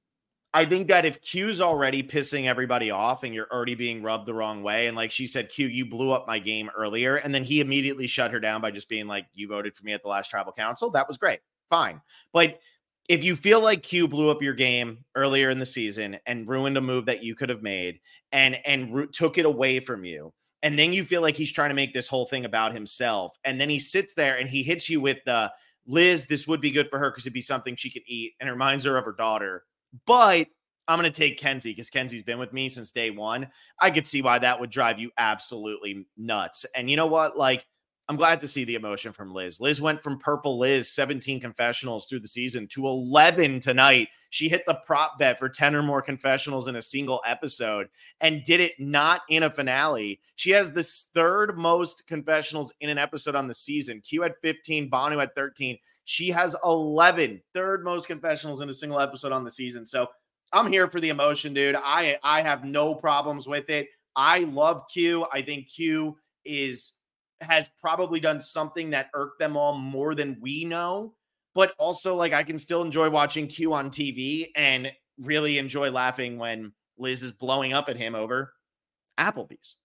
S2: if Q's already pissing everybody off and you're already being rubbed the wrong way, and like she said, Q, you blew up my game earlier, and then he immediately shut her down by just being like, you voted for me at the last tribal council. That was great. Fine. But if you feel like Q blew up your game earlier in the season and ruined a move that you could have made and took it away from you, and then you feel like he's trying to make this whole thing about himself, and then he sits there and he hits you with the, Liz, this would be good for her because it'd be something she could eat, and it reminds her of her daughter. But I'm going to take Kenzie because Kenzie's been with me since day one. I could see why that would drive you absolutely nuts. And you know what? Like, I'm glad to see the emotion from Liz. Liz went from Purple Liz, 17 confessionals through the season, to 11 tonight. She hit the prop bet for 10 or more confessionals in a single episode and did it not in a finale. She has the third most confessionals in an episode on the season. Q had 15, Banu had 13. She has 11, third most confessionals in a single episode on the season. So I'm here for the emotion, dude. I have no problems with it. I love Q. I think Q has probably done something that irked them all more than we know, but also like I can still enjoy watching Q on TV and really enjoy laughing when Liz is blowing up at him over Applebee's.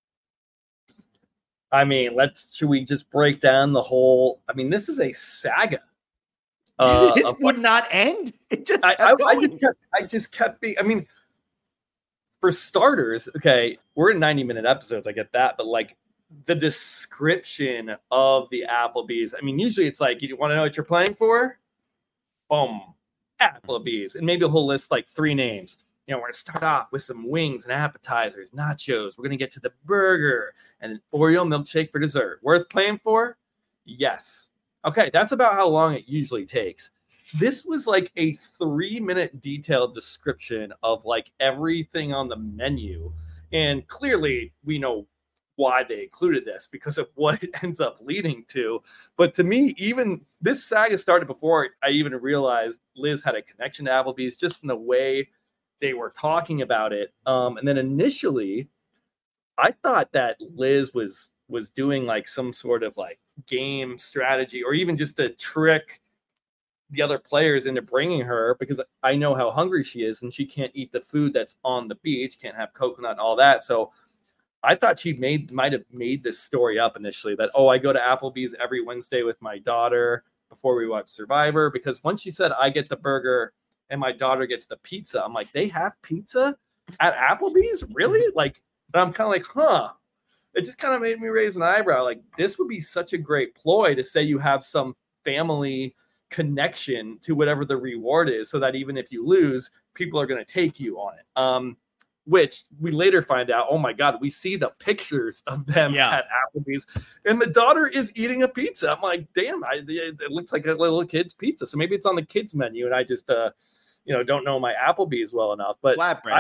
S3: I mean, should we just break down the whole, I mean, this is a saga.
S2: This would not end. It just
S3: I just kept being, I mean, for starters, okay, we're in 90-minute episodes. I get that, but like, the description of the Applebee's. I mean, usually it's like, you want to know what you're playing for? Boom, Applebee's. And maybe he'll list like 3 names. You know, we're going to start off with some wings and appetizers, nachos. We're going to get to the burger and an Oreo milkshake for dessert. Worth playing for? Yes. Okay, that's about how long it usually takes. This was like a 3-minute detailed description of like everything on the menu. And clearly we know why they included this because of what it ends up leading to. But to me, even this saga started before I even realized Liz had a connection to Applebee's, just in the way they were talking about it. And then initially, I thought that Liz was doing like some sort of like game strategy or even just to trick the other players into bringing her, because I know how hungry she is and she can't eat the food that's on the beach, can't have coconut and all that. So I thought she might have made this story up initially that, oh, I go to Applebee's every Wednesday with my daughter before we watch Survivor, because once she said I get the burger and my daughter gets the pizza, I'm like, they have pizza at Applebee's? Really? Like, and I'm kind of like, huh. It just kind of made me raise an eyebrow. Like, this would be such a great ploy to say you have some family connection to whatever the reward is, so that even if you lose, people are going to take you on it. Which we later find out, oh my God, we see the pictures of them at Applebee's, and the daughter is eating a pizza. I'm like, damn, it looks like a little kid's pizza. So maybe it's on the kids menu, and I just, don't know my Applebee's well enough. But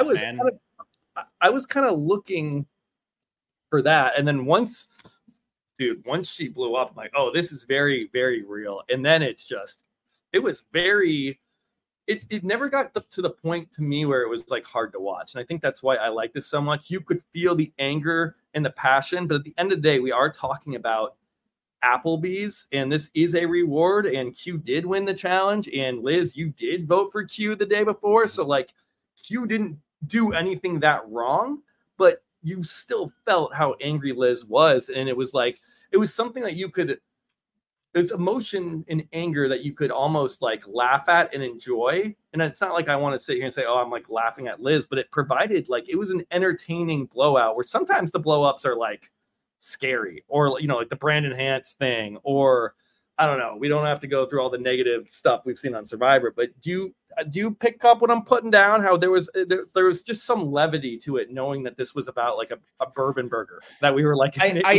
S3: I was kind of looking for that, and then once she blew up, I'm like, oh, this is very, very real. And then it was very. It never got to the point to me where it was like hard to watch. And I think that's why I like this so much. You could feel the anger and the passion, but at the end of the day, we are talking about Applebee's, and this is a reward, and Q did win the challenge. And Liz, you did vote for Q the day before. So like, Q didn't do anything that wrong, but you still felt how angry Liz was. And it was like, it was something that you could, it's emotion and anger that you could almost like laugh at and enjoy. And it's not like I want to sit here and say, oh, I'm like laughing at Liz, but it provided like, it was an entertaining blowout where sometimes the blow-ups are like scary, or, you know, like the Brandon Hantz thing, or I don't know. We don't have to go through all the negative stuff we've seen on Survivor, but do you pick up what I'm putting down? How there was just some levity to it, knowing that this was about like a bourbon burger, that we were like,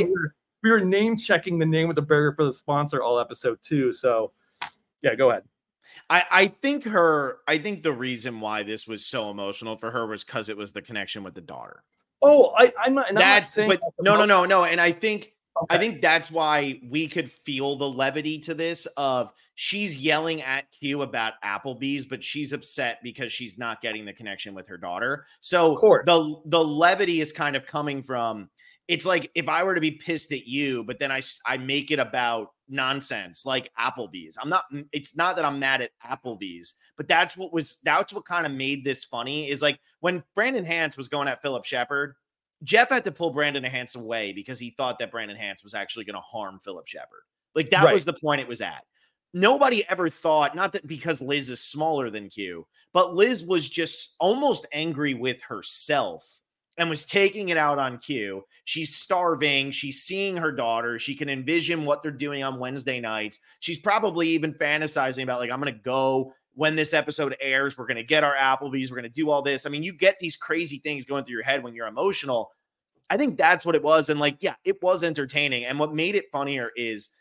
S3: we were name checking the name of the burger for the sponsor all episode 2. So yeah, go ahead.
S2: I think the reason why this was so emotional for her was because it was the connection with the daughter.
S3: Oh, I'm not saying,
S2: but no. And I think that's why we could feel the levity to this of she's yelling at Q about Applebee's, but she's upset because she's not getting the connection with her daughter. So the levity is kind of coming from, it's like if I were to be pissed at you, but then I make it about nonsense like Applebee's. It's not that I'm mad at Applebee's, but that's what kind of made this funny, is like when Brandon Hantz was going at Phillip Shepherd, Jeff had to pull Brandon Hantz away because he thought that Brandon Hantz was actually going to harm Phillip Shepherd. Like that was the point it was at. Nobody ever thought, not that because Liz is smaller than Q, but Liz was just almost angry with herself and was taking it out on Q. She's starving. She's seeing her daughter. She can envision what they're doing on Wednesday nights. She's probably even fantasizing about like, I'm going to go when this episode airs. We're going to get our Applebee's. We're going to do all this. I mean, you get these crazy things going through your head when you're emotional. I think that's what it was. And like, yeah, it was entertaining. And what made it funnier is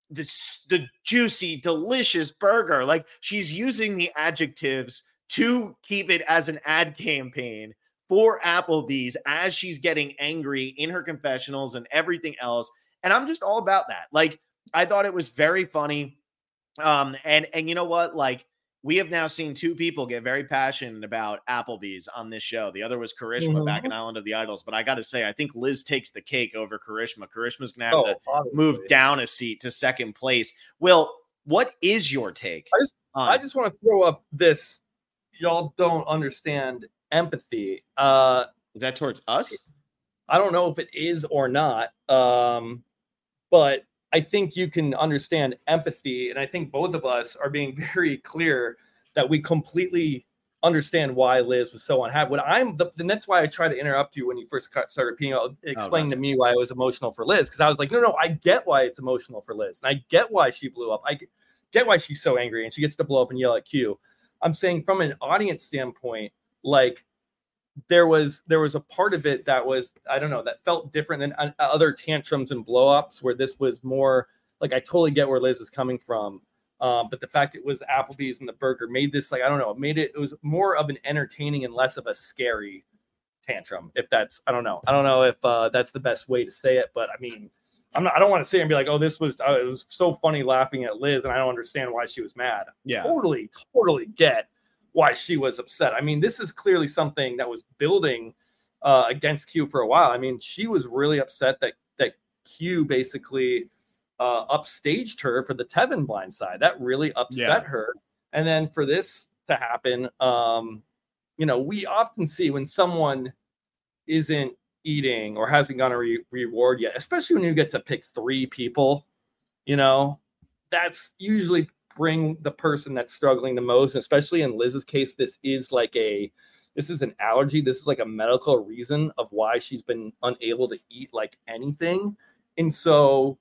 S2: the juicy, delicious burger. Like she's using the adjectives to keep it as an ad campaign for Applebee's as she's getting angry in her confessionals and everything else. And I'm just all about that. Like, I thought it was very funny. And you know what? Like, we have now seen 2 people get very passionate about Applebee's on this show. The other was Karishma back in Island of the Idols. But I got to say, I think Liz takes the cake over Karishma. Karishma's going to have to move down a seat to second place. Will, what is your take?
S3: I just want to throw up this. Y'all don't understand empathy.
S2: Is that towards us?
S3: I don't know if it is or not. But I think you can understand empathy. And I think both of us are being very clear that we completely understand why Liz was so unhappy. And that's why I tried to interrupt you when you first started repeating, explaining to me why I was emotional for Liz. Because I was like, no, I get why it's emotional for Liz. And I get why she blew up. I get why she's so angry and she gets to blow up and yell at Q. I'm saying from an audience standpoint, like there was a part of it that was, I don't know, that felt different than other tantrums and blow-ups, where this was more like, I totally get where Liz is coming from. But the fact it was Applebee's and the burger made this, like, I don't know, it was more of an entertaining and less of a scary tantrum. If that's, I don't know if that's the best way to say it, but I mean, I don't want to sit and be like, oh, it was so funny laughing at Liz and I don't understand why she was mad.
S2: Yeah.
S3: Totally get why she was upset. I mean, this is clearly something that was building against Q for a while. I mean, she was really upset that Q basically upstaged her for the Tevin blindside. That really upset her. And then for this to happen, we often see when someone isn't eating or hasn't gotten a reward yet, especially when you get to pick 3 people, that's usually bring the person that's struggling the most. And especially in Liz's case, this is an allergy. This is like a medical reason of why she's been unable to eat like anything. And so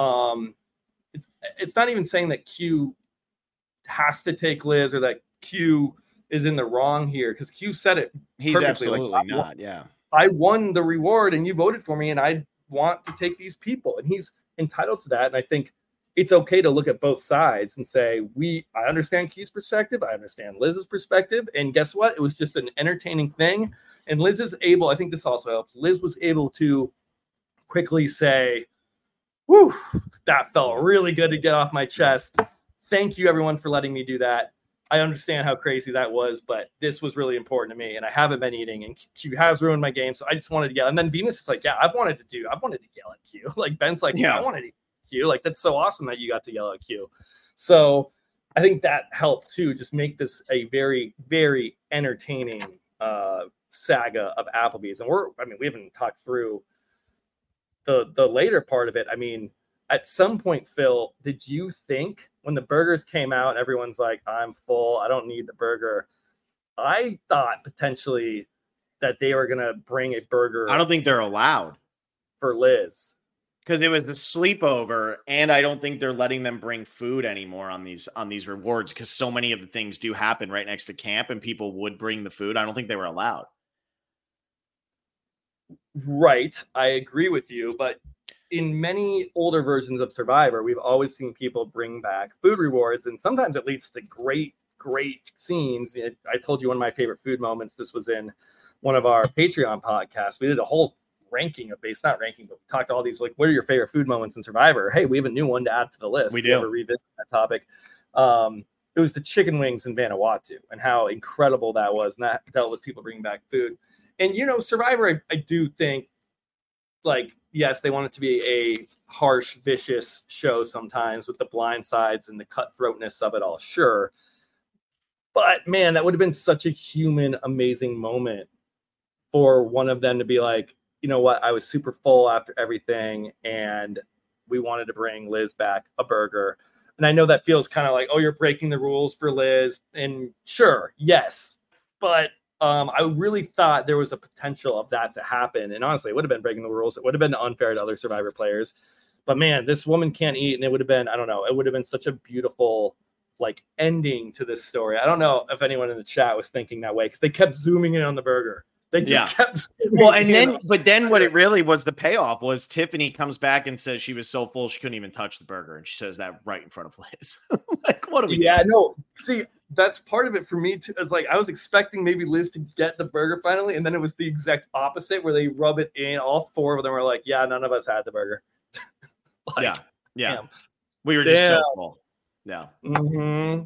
S3: it's not even saying that Q has to take Liz or that Q is in the wrong here, because Q said it.
S2: He's absolutely like, not. Yeah.
S3: I won the reward and you voted for me and I want to take these people, and he's entitled to that. And I think it's okay to look at both sides and say, I understand Q's perspective. I understand Liz's perspective. And guess what? It was just an entertaining thing. And Liz is able, I think this also helps. Liz was able to quickly say, whew, that felt really good to get off my chest. Thank you everyone for letting me do that. I understand how crazy that was, but this was really important to me, and I haven't been eating, and Q has ruined my game, so I just wanted to yell. And then Venus is like, I wanted to yell at Q. Like, Ben's like, I wanted to Q. Like, that's so awesome that you got to yell at Q. So I think that helped too, just make this a very, very entertaining saga of Applebee's. And we haven't talked through the later part of it. I mean, at some point, Phil, did you think when the burgers came out, everyone's like, I'm full, I don't need the burger? I thought potentially that they were going to bring a burger.
S2: I don't think they're allowed
S3: for Liz.
S2: Because it was a sleepover, and I don't think they're letting them bring food anymore on these rewards, because so many of the things do happen right next to camp, and people would bring the food. I don't think they were allowed.
S3: Right, I agree with you, but in many older versions of Survivor, we've always seen people bring back food rewards, and sometimes it leads to great scenes. I told you one of my favorite food moments. This was in one of our Patreon podcasts. We did a whole ranking of not ranking, but we talked all these, like, what are your favorite food moments in Survivor? Hey, we have a new one to add to the list.
S2: We do.
S3: Ever revisit that topic. It was the chicken wings in Vanuatu and how incredible that was. And that dealt with people bringing back food. And, Survivor, I do think, like, yes, they want it to be a harsh, vicious show sometimes with the blind sides and the cutthroatness of it all. Sure. But man, that would have been such a human, amazing moment for one of them to be like, you know what, I was super full after everything, and we wanted to bring Liz back a burger. And I know that feels kind of like, oh, you're breaking the rules for Liz. And sure, yes. But I really thought there was a potential of that to happen. And honestly, it would have been breaking the rules. It would have been unfair to other Survivor players. But man, this woman can't eat. And it would have been, I don't know, it would have been such a beautiful, like, ending to this story. I don't know if anyone in the chat was thinking that way, because they kept zooming in on the burger. They just kept.
S2: Well, and then what it really was, the payoff was Tiffany comes back and says she was so full she couldn't even touch the burger, and she says that right in front of Liz. Like, what do we?
S3: Yeah, no. See, that's part of it for me too. It's like I was expecting maybe Liz to get the burger finally, and then it was the exact opposite, where they rub it in. All four of them were like, "Yeah, none of us had the burger."
S2: Like, yeah.
S3: Damn.
S2: We were just so full. Yeah.
S3: Mm-hmm.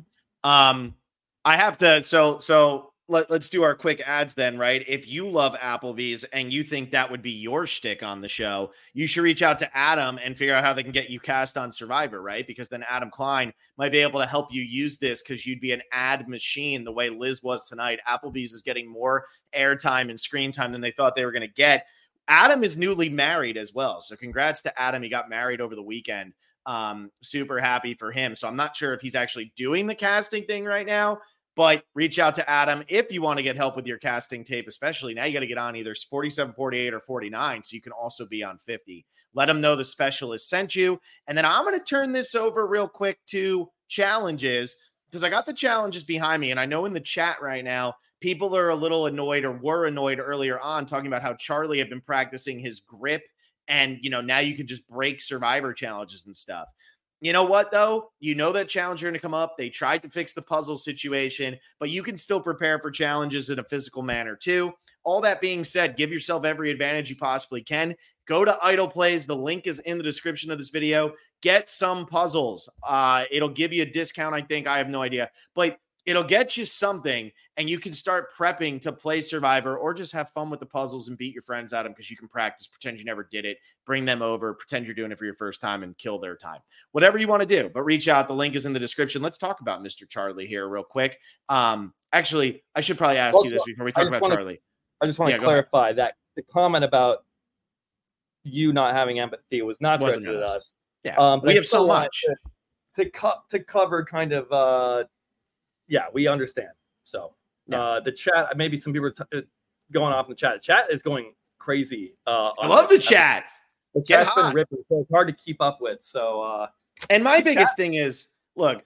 S2: I have to. So. Let's do our quick ads then, right? If you love Applebee's and you think that would be your shtick on the show, you should reach out to Adam and figure out how they can get you cast on Survivor, right? Because then Adam Klein might be able to help you use this, because you'd be an ad machine the way Liz was tonight. Applebee's is getting more airtime and screen time than they thought they were going to get. Adam is newly married as well. So congrats to Adam. He got married over the weekend. Super happy for him. So I'm not sure if he's actually doing the casting thing right now, but reach out to Adam if you want to get help with your casting tape, especially now. You got to get on either 47, 48, or 49, so you can also be on 50. Let them know the specialist sent you. And then I'm going to turn this over real quick to challenges, because I got the challenges behind me. And I know in the chat right now, people are a little annoyed, or were annoyed earlier on, talking about how Charlie had been practicing his grip. And, now you can just break Survivor challenges and stuff. You know what, though? You know that challenges are going to come up. They tried to fix the puzzle situation, but you can still prepare for challenges in a physical manner, too. All that being said, give yourself every advantage you possibly can. Go to Idle Plays. The link is in the description of this video. Get some puzzles. It'll give you a discount, I think. I have no idea. But it'll get you something, and you can start prepping to play Survivor, or just have fun with the puzzles and beat your friends at them, because you can practice, pretend you never did it, bring them over, pretend you're doing it for your first time, and kill their time. Whatever you want to do, but reach out. The link is in the description. Let's talk about Mr. Charlie here real quick. Actually, I should probably ask you this before we talk about Charlie.
S3: I just want to clarify that the comment about you not having empathy was not directed at us.
S2: Yeah, we have so much
S3: to cover kind of yeah, we understand. So the chat, maybe some people are going off in the chat. The chat is going crazy.
S2: I love the chat.
S3: The chat's been ripping, so it's hard to keep up with. So
S2: and my biggest thing is, look,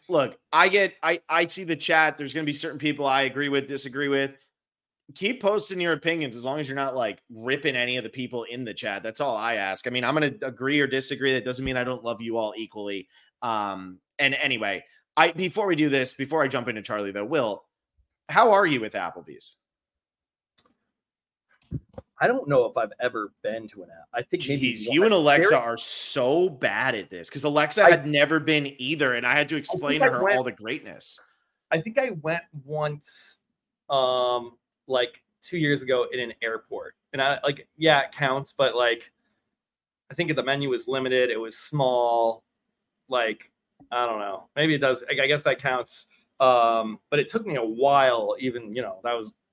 S2: I see the chat. There's going to be certain people I agree with, disagree with. Keep posting your opinions, as long as you're not like ripping any of the people in the chat. That's all I ask. I mean, I'm going to agree or disagree. That doesn't mean I don't love you all equally. And anyway, before we do this, before I jump into Charlie, though, Will, how are you with Applebee's?
S3: I don't know if I've ever been to an app. I think maybe
S2: you and Alexa are so bad at this, because Alexa had never been either, and I had to explain to her all the greatness.
S3: I think I went once, like 2 years ago in an airport, and it counts, but like I think the menu was limited. It was small, like. I don't know. Maybe it does. I guess that counts. But it took me a while, even, that was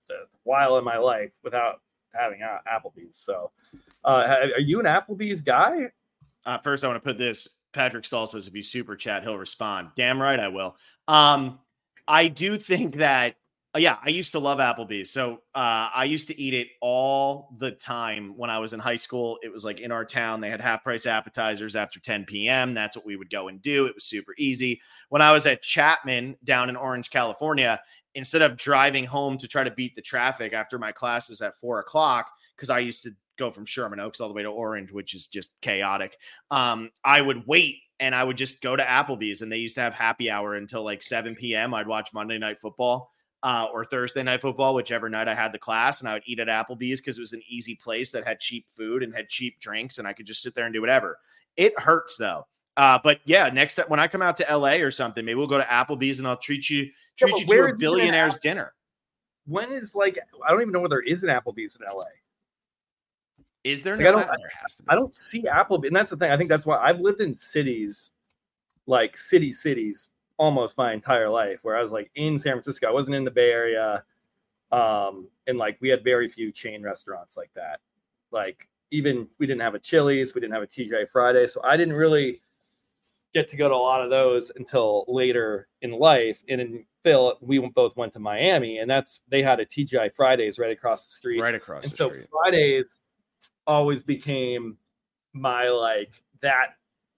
S3: while in my life without having Applebee's. So, are you an Applebee's guy?
S2: First, I want to put this. Patrick Stahl says if you super chat, he'll respond. Damn right I will. I do think that, I used to love Applebee's. So I used to eat it all the time when I was in high school. It was like in our town. They had half price appetizers after 10 p.m. That's what we would go and do. It was super easy. When I was at Chapman down in Orange, California, instead of driving home to try to beat the traffic after my classes at 4 o'clock, because I used to go from Sherman Oaks all the way to Orange, which is just chaotic. I would wait and I would just go to Applebee's, and they used to have happy hour until like 7 p.m. I'd watch Monday Night Football or Thursday Night Football, whichever night I had the class, and I would eat at Applebee's because it was an easy place that had cheap food and had cheap drinks, and I could just sit there and do whatever. It hurts though. But yeah, next time when I come out to LA or something, maybe we'll go to Applebee's and I'll treat you to a billionaire's dinner.
S3: When is I don't even know whether there is an Applebee's in LA.
S2: Is there?
S3: There has to be. I don't see Applebee's, and that's the thing. I think that's why I've lived in cities, like cities, almost my entire life. Where I was like in San Francisco, I wasn't in the Bay Area, and like we had very few chain restaurants like that. Like even we didn't have a Chili's, we didn't have a TGI Friday, so I didn't really get to go to a lot of those until later in life. And in Phil, we both went to Miami, and they had a TGI Fridays right across the street.
S2: Right across the
S3: street.
S2: And
S3: so Fridays always became my that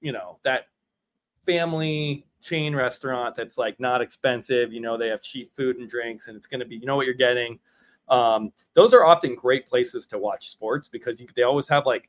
S3: family chain restaurant that's like not expensive. They have cheap food and drinks, and it's going to be, what you're getting. Those are often great places to watch sports because they always have $2,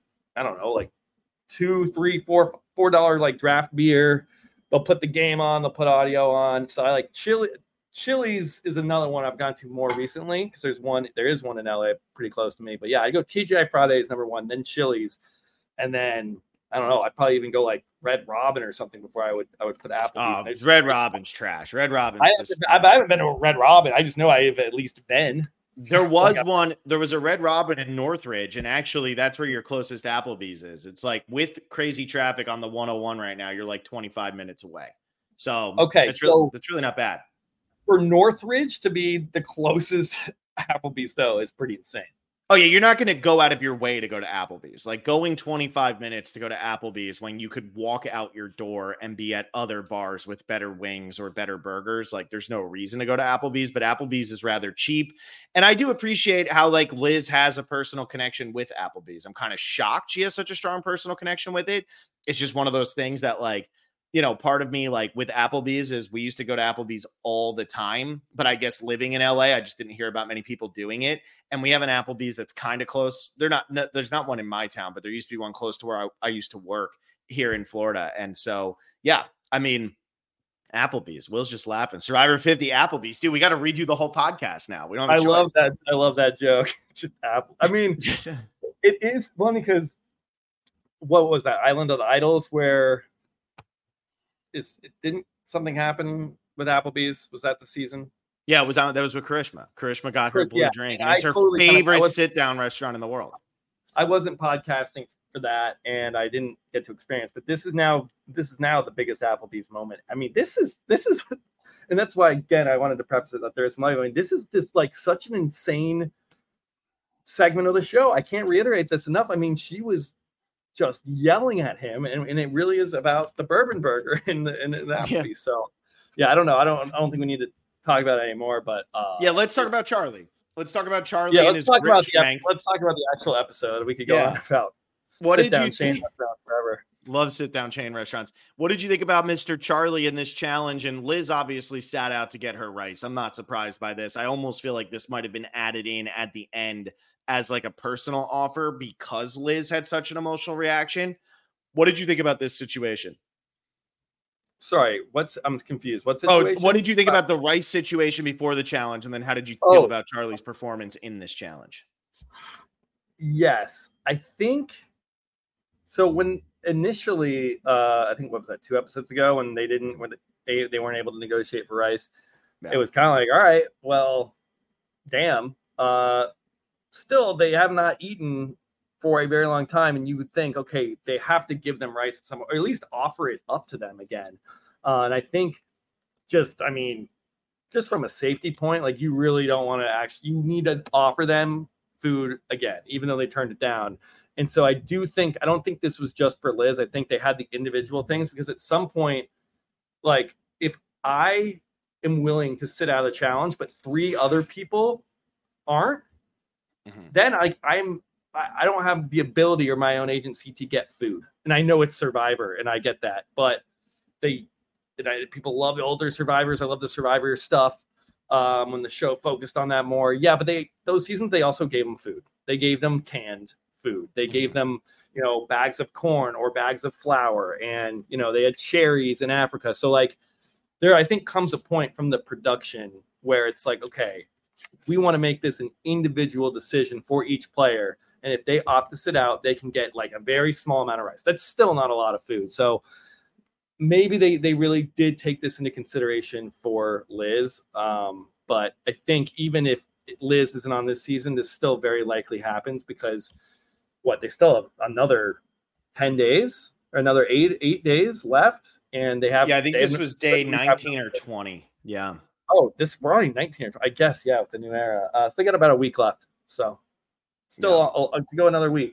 S3: $3, $4 draft beer. They'll put the game on, they'll put audio on. So I like Chili's is another one I've gone to more recently because there is one in LA pretty close to me. But yeah, I go TGI Fridays number one, then Chili's, and then I don't know. I'd probably even go like Red Robin or something before I would put Applebee's.
S2: Red Robin's trash. Red Robin's.
S3: I haven't been to a Red Robin. I just know I've at least been.
S2: There was one. There was a Red Robin in Northridge, and actually, that's where your closest Applebee's is. It's like with crazy traffic on the 101 right now, you're like 25 minutes away. So that's really not bad.
S3: For Northridge to be the closest Applebee's, though, is pretty insane.
S2: Oh, yeah, you're not going to go out of your way to go to Applebee's. Like going 25 minutes to go to Applebee's when you could walk out your door and be at other bars with better wings or better burgers. Like there's no reason to go to Applebee's, but Applebee's is rather cheap. And I do appreciate how Liz has a personal connection with Applebee's. I'm kind of shocked she has such a strong personal connection with it. It's just one of those things that part of me with Applebee's is we used to go to Applebee's all the time, but I guess living in LA, I just didn't hear about many people doing it. And we have an Applebee's that's kind of close. There's not one in my town, but there used to be one close to where I used to work here in Florida. And so, yeah, I mean, Applebee's. Will's just laughing. Survivor 50 Applebee's. Dude, we got to redo the whole podcast now. We don't have
S3: love that. I love that joke. Just Apple. I mean, it is funny because what was that? Island of the Idols where didn't something happen with Applebee's? Was that the season?
S2: Yeah, that was with Karishma. Karishma got her blue drink. It's her favorite sit-down restaurant in the world.
S3: I wasn't podcasting for that, and I didn't get to experience. But this is now the biggest Applebee's moment. I mean, this is, and that's why again I wanted to preface it that there's some. I mean, this is just such an insane segment of the show. I can't reiterate this enough. I mean, she was just yelling at him, and it really is about the bourbon burger in the Applebee's. Yeah. So, yeah, I don't know. I don't think we need to talk about it anymore. But
S2: let's talk about Charlie. Let's talk about Charlie.
S3: Yeah,
S2: and
S3: let's talk about the actual episode. We could go on about
S2: what did you
S3: think? Forever.
S2: Love sit down chain restaurants. What did you think about Mr. Charlie in this challenge? And Liz obviously sat out to get her rice. I'm not surprised by this. I almost feel like this might have been added in at the end as a personal offer because Liz had such an emotional reaction. What did you think about this situation?
S3: Sorry, I'm confused. What situation?
S2: What did you think about the rice situation before the challenge? And then how did you feel about Charlie's performance in this challenge?
S3: Yes, I think so. When initially, I think what was that, 2 episodes ago, when they weren't able to negotiate for rice, it was kind of like, all right, well, damn. Still, they have not eaten for a very long time, and you would think, okay, they have to give them rice at some, or at least offer it up to them again. And I think just from a safety point, like you really don't want to you need to offer them food again, even though they turned it down. And so I don't think this was just for Liz. I think they had the individual things, because at some point, like if I am willing to sit out of the challenge, but 3 other people aren't, then I don't have the ability or my own agency to get food. And I know it's Survivor, and I get that, but people love the older Survivors. I love the Survivor stuff. When the show focused on that more, yeah, but those seasons they also gave them food. They gave them canned food. They gave them, bags of corn or bags of flour, and they had cherries in Africa. So like, there I think comes a point from the production where it's like, okay, we want to make this an individual decision for each player, and if they opt to sit out, they can get like a very small amount of rice. That's still not a lot of food. So maybe they really did take this into consideration for Liz. But I think even if Liz isn't on this season, this still very likely happens, because they still have another 10 days or another eight days left. And they have,
S2: I think this was day 19 or 20. Yeah.
S3: Oh, we're already 19, I guess. Yeah. With the new era. So they got about a week left. So still to go another week.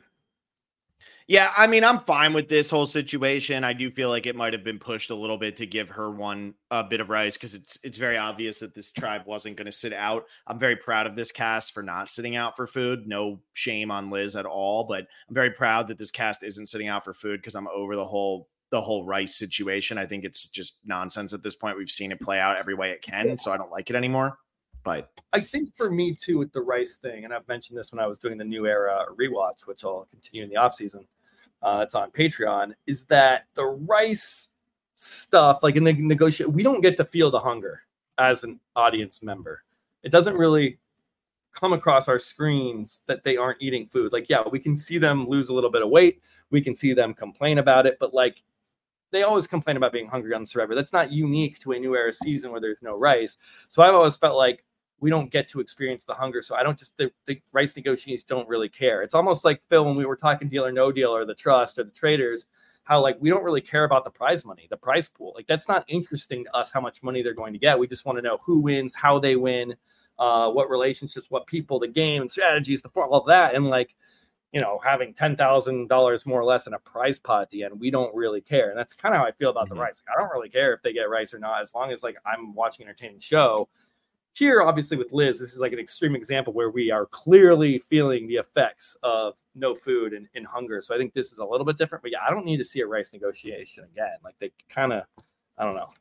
S2: Yeah, I mean, I'm fine with this whole situation. I do feel like it might have been pushed a little bit to give her a bit of rice, because it's very obvious that this tribe wasn't going to sit out. I'm very proud of this cast for not sitting out for food. No shame on Liz at all, but I'm very proud that this cast isn't sitting out for food, because I'm over the whole rice situation. I think it's just nonsense at this point. We've seen it play out every way it can, so I don't like it anymore. But
S3: I think for me too, with the rice thing, and I've mentioned this when I was doing the New Era rewatch, which I'll continue in the off season. It's on Patreon, is that the rice stuff, like in the negotiation, we don't get to feel the hunger as an audience member. It doesn't really come across our screens that they aren't eating food. Like, yeah, we can see them lose a little bit of weight. We can see them complain about it, but like, they always complain about being hungry on Survivor. That's not unique to a New Era season where there's no rice. So I've always felt like we don't get to experience the hunger. So I don't the rice negotiators don't really care. It's almost like, Phil, when we were talking Deal or No Deal or the Trust or the Traders, how like we don't really care about the prize money, the prize pool. Like that's not interesting to us how much money they're going to get. We just want to know who wins, how they win, what relationships, what people, the game and strategies, all of that. And like, having $10,000 more or less in a prize pot at the end, we don't really care. And that's kind of how I feel about the rice. Like, I don't really care if they get rice or not, as long as like I'm watching an entertaining show. Here, obviously, with Liz, this is like an extreme example where we are clearly feeling the effects of no food and hunger. So I think this is a little bit different. But yeah, I don't need to see a rice negotiation again. Like they kind of, I don't know.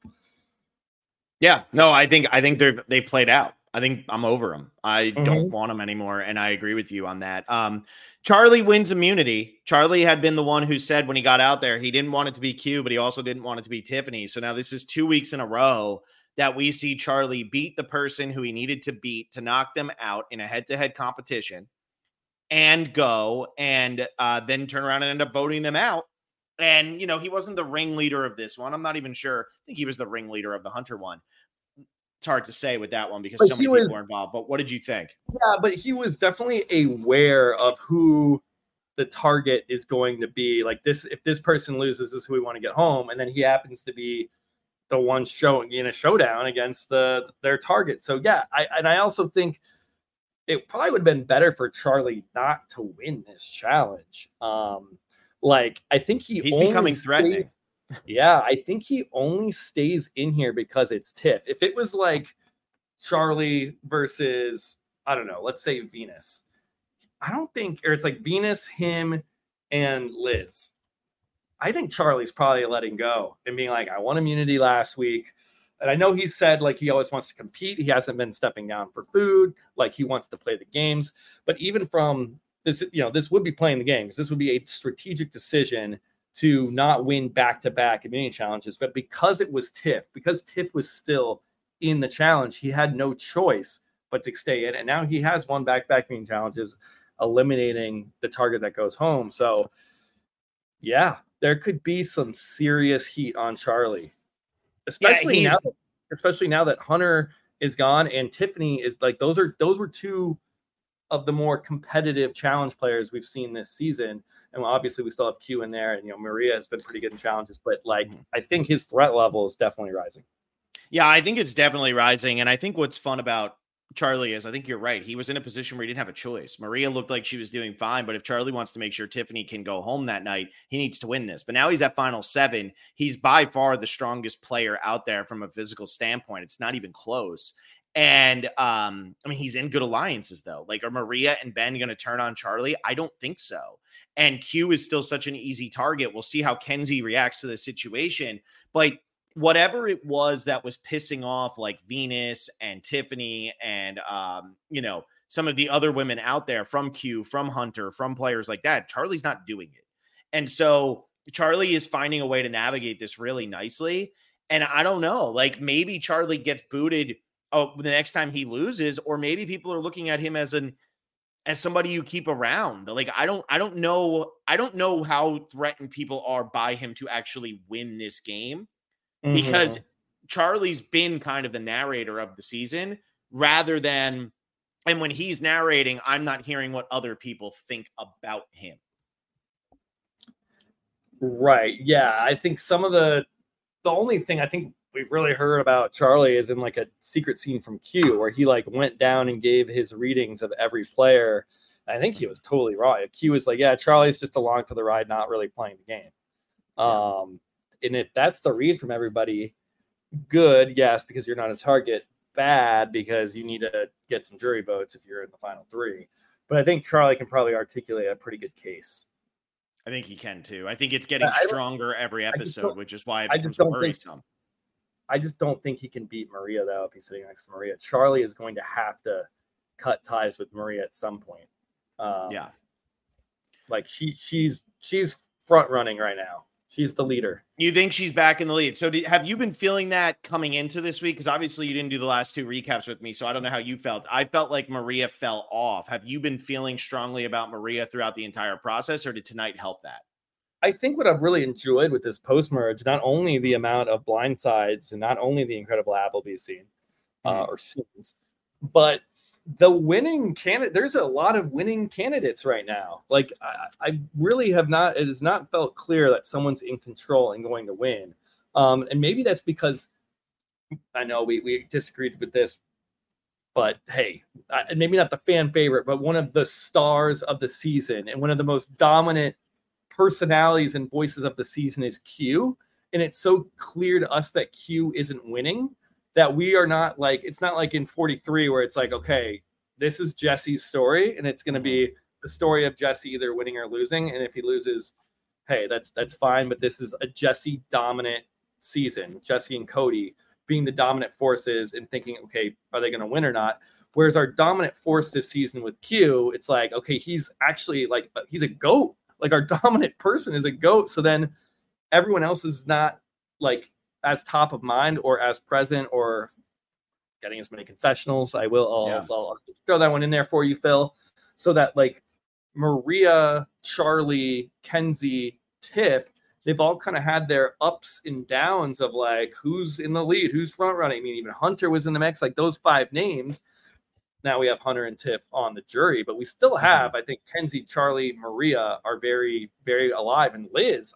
S2: Yeah, no, I think they played out. I think I'm over them. I don't want them anymore. And I agree with you on that. Charlie wins immunity. Charlie had been the one who said when he got out there, he didn't want it to be Q, but he also didn't want it to be Tiffany. So now this is 2 weeks in a row that we see Charlie beat the person who he needed to beat to knock them out in a head-to-head competition and go and then turn around and end up voting them out. And, he wasn't the ringleader of this one. I'm not even sure. I think he was the ringleader of the Hunter one. It's hard to say with that one because so many people were involved. But what did you think?
S3: Yeah, but he was definitely aware of who the target is going to be. Like this, if this person loses, this is who we want to get home. And then he happens to be the one showing in a showdown against their target. So yeah, I also think it probably would have been better for Charlie not to win this challenge. Like I think he's
S2: becoming threatening.
S3: Yeah, I think he only stays in here because it's Tiff. If it was like Charlie versus, I don't know, let's say Venus, I don't think, or it's like Venus, him, and Liz. I think Charlie's probably letting go and being like, I won immunity last week. And I know he said like he always wants to compete. He hasn't been stepping down for food. Like he wants to play the games. But even from this, this would be playing the games. This would be a strategic decision to not win back-to-back immunity challenges. But because it was Tiff, because Tiff was still in the challenge, he had no choice but to stay in. And now he has won back-to-back immunity challenges, eliminating the target that goes home. So yeah, there could be some serious heat on Charlie, especially now that Hunter is gone and Tiffany is like, those were two of the more competitive challenge players we've seen this season. And obviously we still have Q in there, and Maria has been pretty good in challenges, but like I think his threat level is definitely rising.
S2: Yeah, I think it's definitely rising. And I think what's fun about Charlie is I think you're right. He was in a position where he didn't have a choice. Maria looked like she was doing fine, but if Charlie wants to make sure Tiffany can go home that night, he needs to win this. But now he's at final 7. He's by far the strongest player out there from a physical standpoint. It's not even close. And I mean, he's in good alliances though. Like, are Maria and Ben going to turn on Charlie? I don't think so. And Q is still such an easy target. We'll see how Kenzie reacts to the situation. But whatever it was that was pissing off like Venus and Tiffany and, some of the other women out there from Q, from Hunter, from players like that, Charlie's not doing it. And so Charlie is finding a way to navigate this really nicely. And I don't know, like maybe Charlie gets booted the next time he loses, or maybe people are looking at him as somebody you keep around. Like, I don't know how threatened people are by him to actually win this game. Because Charlie's been kind of the narrator of the season rather than, and when he's narrating, I'm not hearing what other people think about him.
S3: Right. Yeah. I think some of the only thing I think we've really heard about Charlie is in like a secret scene from Q where he like went down and gave his readings of every player. I think he was totally wrong. Q was like, yeah, Charlie's just along for the ride, not really playing the game. And if that's the read from everybody, good, yes, because you're not a target. Bad, because you need to get some jury votes if you're in the final 3. But I think Charlie can probably articulate a pretty good case.
S2: I think he can too. I think it's getting stronger every episode, which is why it becomes worrisome.
S3: I just don't think he can beat Maria, though, if he's sitting next to Maria. Charlie is going to have to cut ties with Maria at some point. Like she's front running right now. She's the leader.
S2: You think she's back in the lead. So have you been feeling that coming into this week? Because obviously you didn't do the last 2 recaps with me, so I don't know how you felt. I felt like Maria fell off. Have you been feeling strongly about Maria throughout the entire process, or did tonight help that?
S3: I think what I've really enjoyed with this post-merge, not only the amount of blindsides and not only the incredible Appleby scene or scenes, but the winning candidate. There's a lot of winning candidates right now. Like I really have not, it has not felt clear that someone's in control and going to win. And maybe that's because I know we disagreed with this, but hey, maybe not the fan favorite, but one of the stars of the season and one of the most dominant personalities and voices of the season is Q. And it's so clear to us that Q isn't winning that we are not like, it's not like in 43 where it's like, okay, this is Jesse's story and it's going to be the story of Jesse either winning or losing. And if he loses, hey, that's fine. But this is a Jesse dominant season, Jesse and Cody being the dominant forces and thinking, okay, are they going to win or not? Whereas our dominant force this season with Q, it's like, okay, he's actually like, he's a GOAT. Like our dominant person is a GOAT. So then everyone else is not like as top of mind or as present or getting as many confessionals. I'll throw that one in there for you, Phil, so that like Maria, Charlie, Kenzie, Tiff, they've all kind of had their ups and downs of like who's in the lead, who's front running. I mean, even Hunter was in the mix, like those 5 names. Now we have Hunter and Tiff on the jury, but we still have, I think, Kenzie, Charlie, Maria are very, very alive. And Liz,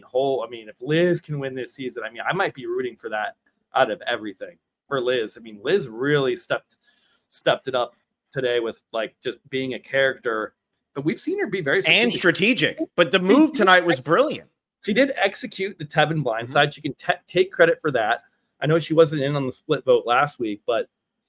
S3: if Liz can win this season, I might be rooting for that out of everything for Liz. Liz really stepped it up today with like just being a character, but we've seen her be very
S2: strategic. But the move tonight was brilliant.
S3: She did execute the Tevin blindside. She can take credit for that. I know she wasn't in on the split vote last week, but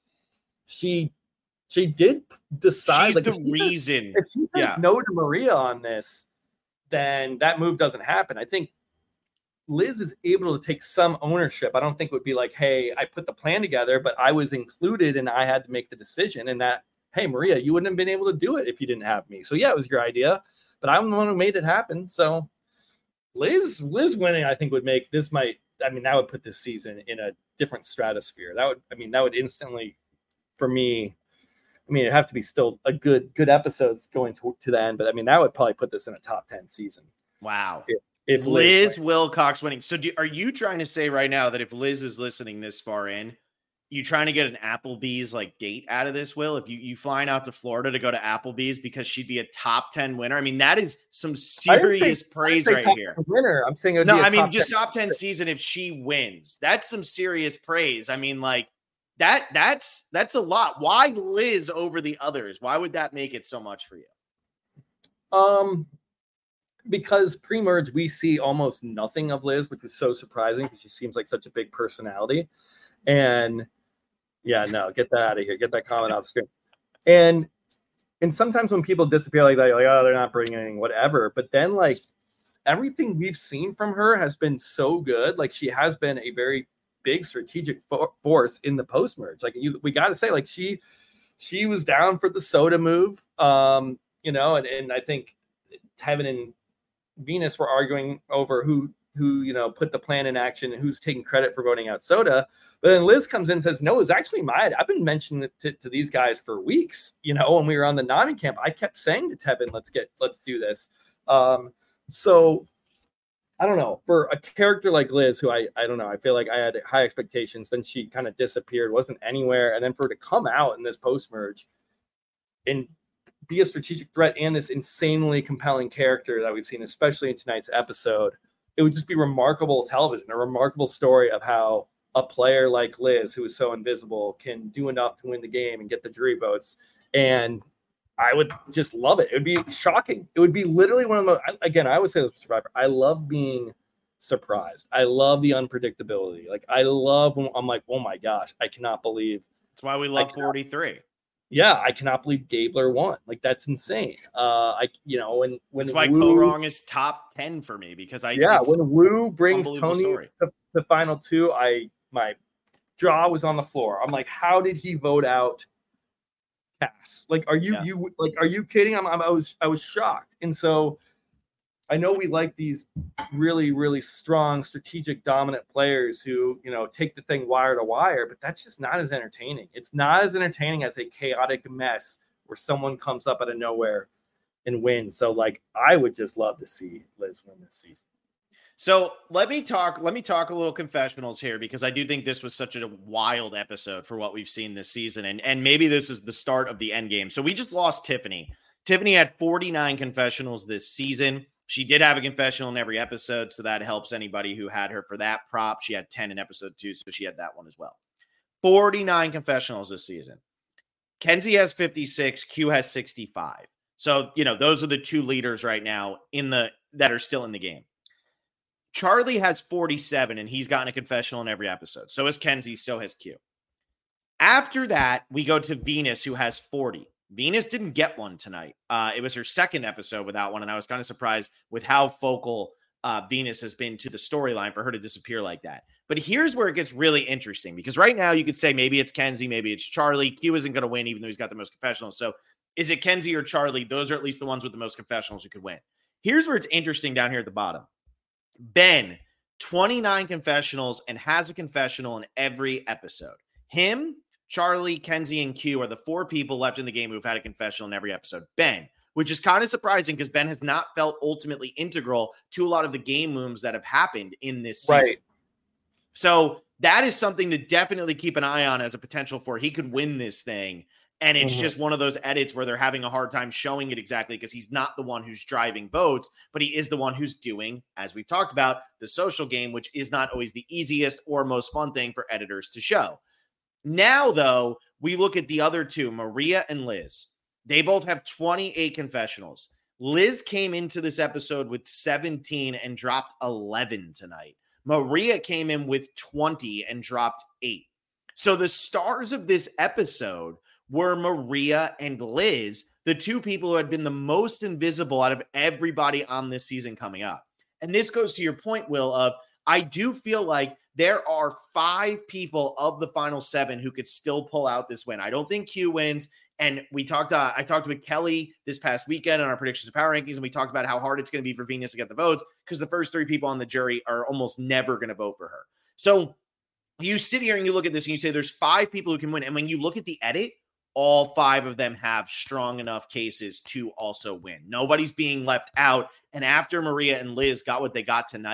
S3: she did decide.
S2: She's
S3: like,
S2: the reason.
S3: If she says no to Maria on this, then that move doesn't happen. I think Liz is able to take some ownership. I don't think it would be like, hey, I put the plan together, but I was included and I had to make the decision. And that, hey, Maria, you wouldn't have been able to do it if you didn't have me. So yeah, it was your idea, but I'm the one who made it happen. So Liz winning, I think would make this that would put this season in a different stratosphere. That would instantly, for me, it'd have to be still a good episodes going to the end, but that would probably put this in a top 10 season.
S2: Wow.
S3: If
S2: Liz Wilcox winning. So are you trying to say right now that if Liz is listening this far in, you trying to get an Applebee's like date out of this, Will? If you flying out to Florida to go to Applebee's because she'd be a top 10 winner. I mean, that is some serious praise right here.
S3: Winner. I'm saying
S2: no, I mean just top 10 season if she wins. That's some serious praise. I mean, like that's a lot. Why Liz over the others? Why would that make it so much for you?
S3: Because pre-merge we see almost nothing of Liz, which was so surprising because she seems like such a big personality. And yeah, no, get that out of here. Get that comment off the screen. And sometimes when people disappear like that, you're like, oh, they're not bringing anything, whatever. But then like everything we've seen from her has been so good. Like she has been a very big strategic force in the post-merge. Like we got to say, like she was down for the soda move. You know, and I think Tevin and Venus were arguing over who put the plan in action and who's taking credit for voting out Soda. But then Liz comes in and says, no, it's actually mine. I've been mentioning it to these guys for weeks. You know, when we were on the Nami camp, I kept saying to Tevin, let's do this. So I don't know, for a character like Liz, who I don't know, I feel like I had high expectations. Then she kind of disappeared, wasn't anywhere. And then for her to come out in this post-merge and be a strategic threat and this insanely compelling character that we've seen, especially in tonight's episode, it would just be remarkable television, a remarkable story of how a player like Liz, who is so invisible, can do enough to win the game and get the jury votes. And I would just love it. It would be shocking. It would be literally one of the, again, I always say this with Survivor, I love being surprised. I love the unpredictability. Like I love when I'm like, oh my gosh, I cannot believe.
S2: That's why we love 43.
S3: Yeah, I cannot believe Gabler won. Like that's insane. When
S2: that's why Go Wrong is top 10 for me because
S3: when Wu brings Tony to final two, my jaw was on the floor. I'm like, how did he vote out Cass? Like, are you kidding? I was shocked. And so I know we like these really, really strong, strategic, dominant players who, take the thing wire to wire, but that's just not as entertaining. It's not as entertaining as a chaotic mess where someone comes up out of nowhere and wins. So, like, I would just love to see Liz win this season.
S2: So let me talk a little confessionals here because I do think this was such a wild episode for what we've seen this season. And maybe this is the start of the end game. So we just lost Tiffany. Tiffany had 49 confessionals this season. She did have a confessional in every episode, so that helps anybody who had her for that prop. She had 10 in episode 2, so she had that one as well. 49 confessionals this season. Kenzie has 56, Q has 65. So, those are the two leaders right now that are still in the game. Charlie has 47, and he's gotten a confessional in every episode. So has Kenzie, so has Q. After that, we go to Venus, who has 40. Venus didn't get one tonight. It was her second episode without one, and I was kind of surprised with how focal Venus has been to the storyline for her to disappear like that. But here's where it gets really interesting, because right now you could say maybe it's Kenzie, maybe it's Charlie. Q isn't going to win, even though he's got the most confessionals. So is it Kenzie or Charlie? Those are at least the ones with the most confessionals who could win. Here's where it's interesting down here at the bottom. Ben, 29 confessionals and has a confessional in every episode. Him, Charlie, Kenzie, and Q are the 4 people left in the game who've had a confessional in every episode. Ben, which is kind of surprising because Ben has not felt ultimately integral to a lot of the game moves that have happened in this season. Right. So that is something to definitely keep an eye on as a potential for he could win this thing. And it's just one of those edits where they're having a hard time showing it exactly because he's not the one who's driving votes, but he is the one who's doing, as we've talked about, the social game, which is not always the easiest or most fun thing for editors to show. Now, though, we look at the other two, Maria and Liz. They both have 28 confessionals. Liz came into this episode with 17 and dropped 11 tonight. Maria came in with 20 and dropped 8. So the stars of this episode were Maria and Liz, the two people who had been the most invisible out of everybody on this season coming up. And this goes to your point, Will, of I do feel like there are 5 people of the final 7 who could still pull out this win. I don't think Q wins. And I talked with Kelly this past weekend on our predictions of power rankings, and we talked about how hard it's going to be for Venus to get the votes because the first 3 people on the jury are almost never going to vote for her. So you sit here and you look at this and you say there's 5 people who can win. And when you look at the edit, all 5 of them have strong enough cases to also win. Nobody's being left out. And after Maria and Liz got what they got tonight,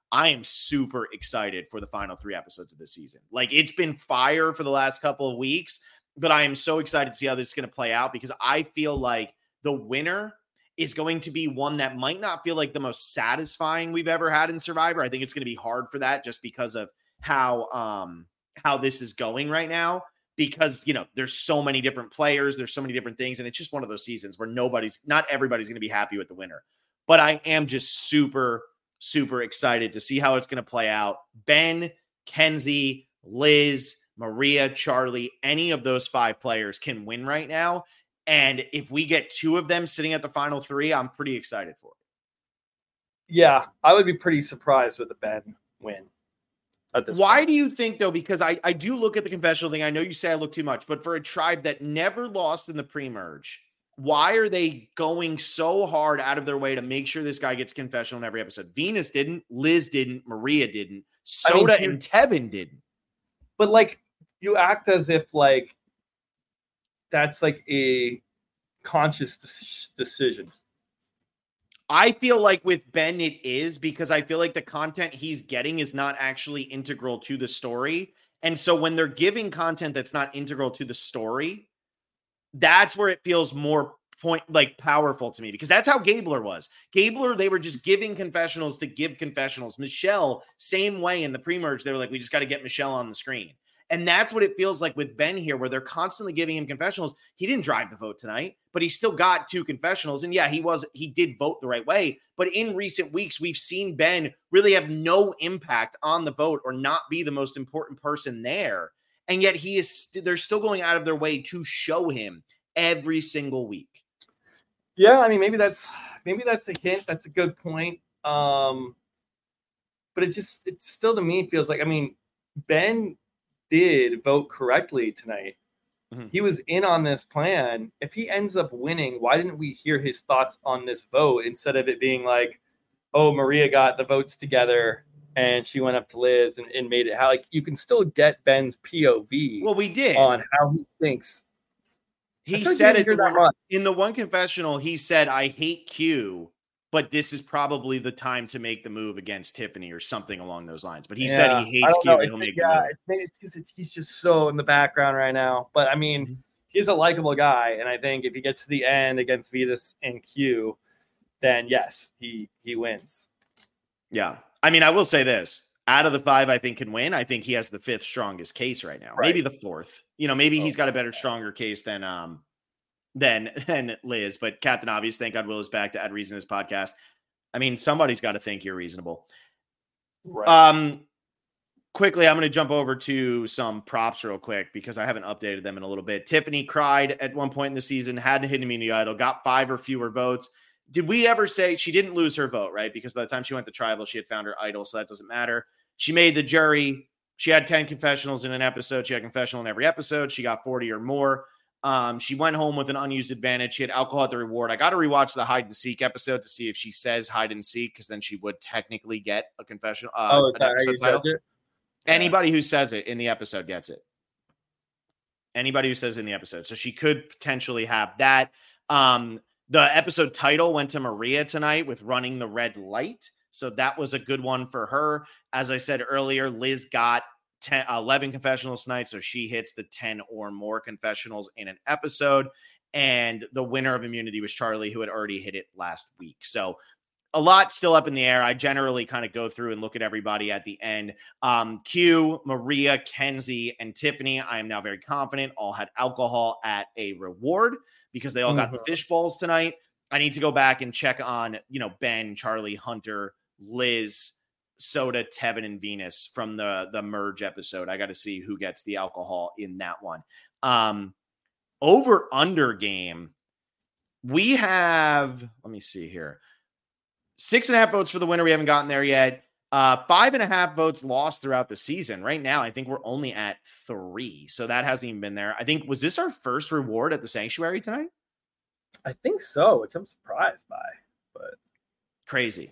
S2: I am super excited for the final 3 episodes of this season. Like, it's been fire for the last couple of weeks, but I am so excited to see how this is going to play out, because I feel like the winner is going to be one that might not feel like the most satisfying we've ever had in Survivor. I think it's going to be hard for that just because of how this is going right now, because, you know, there's so many different players, there's so many different things, and it's just one of those seasons where not everybody's going to be happy with the winner. But I am just super excited to see how it's going to play out. Ben, Kenzie, Liz, Maria, Charlie, any of those 5 players can win right now. And if we get 2 of them sitting at the final 3, I'm pretty excited for it.
S3: Yeah, I would be pretty surprised with a Ben win.
S2: Why do you think, though? Because I do look at the confessional thing. I know you say I look too much, but for a tribe that never lost in the pre-merge, why are they going so hard out of their way to make sure this guy gets confessional in every episode? Venus didn't, Liz didn't, Maria didn't, Soda and Tevin didn't.
S3: But like, you act as if like that's like a conscious decision.
S2: I feel like with Ben it is, because I feel like the content he's getting is not actually integral to the story. And so when they're giving content that's not integral to the story, that's where it feels more powerful to me, because that's how Gabler was. Gabler, they were just giving confessionals to give confessionals. Michelle, same way in the pre-merge, they were like, we just got to get Michelle on the screen. And that's what it feels like with Ben here, where they're constantly giving him confessionals. He didn't drive the vote tonight, but he still got 2 confessionals. And yeah, he did vote the right way. But in recent weeks, we've seen Ben really have no impact on the vote or not be the most important person there. And yet they're still going out of their way to show him every single week.
S3: Yeah, I mean, maybe that's a hint. That's a good point. But it still to me feels like, I mean, Ben did vote correctly tonight. Mm-hmm. He was in on this plan. If he ends up winning, why didn't we hear his thoughts on this vote instead of it being like, oh, Maria got the votes together and she went up to Liz and made it how, like, you can still get Ben's POV.
S2: Well, we did
S3: on how he thinks.
S2: He said it in the one confessional. He said, I hate Q, but this is probably the time to make the move against Tiffany or something along those lines. But he said he hates Q and he'll make the move.
S3: It's because he's just so in the background right now. But I mean, he's a likable guy. And I think if he gets to the end against Venus and Q, then yes, he wins.
S2: Yeah. I mean, I will say this. Out of the 5 I think can win, I think he has the 5th strongest case right now. Right. Maybe the 4th. You know, maybe he's got a better, stronger case than Liz. But Captain Obvious, thank God Will is back to add reason to this podcast. I mean, somebody's got to think you're reasonable. Right. Quickly, I'm going to jump over to some props real quick because I haven't updated them in a little bit. Tiffany cried at one point in the season, had to hit Immunity Idol, got 5 or fewer votes. Did we ever say she didn't lose her vote, right? Because by the time she went to Tribal, she had found her idol, so that doesn't matter. She made the jury. She had 10 confessionals in an episode. She had a confessional in every episode. She got 40 or more. She went home with an unused advantage. She had alcohol at the reward. I got to rewatch the hide and seek episode to see if she says hide and seek, because then she would technically get a confessional. An episode title. Anybody who says it in the episode gets it. Anybody who says it in the episode. So she could potentially have that. The episode title went to Maria tonight with running the red light. So that was a good one for her. As I said earlier, Liz got 11 confessionals tonight, so she hits the 10 or more confessionals in an episode. And the winner of immunity was Charlie, who had already hit it last week. So a lot still up in the air. I generally kind of go through and look at everybody at the end. Q, Maria, Kenzie, and Tiffany, I am now very confident, all had alcohol at a reward because they all got the fish bowls tonight. I need to go back and check on, Ben, Charlie, Hunter, Liz, Soda, Tevin, and Venus from the merge episode. I got to see who gets the alcohol in that one. Over under game, we have, let me see here, 6.5 votes for the winner. We haven't gotten there yet. 5.5 votes lost throughout the season. Right now, I think we're only at 3. So that hasn't even been there. I think, was this our first reward at the Sanctuary tonight?
S3: I think so, which I'm surprised by, but
S2: crazy.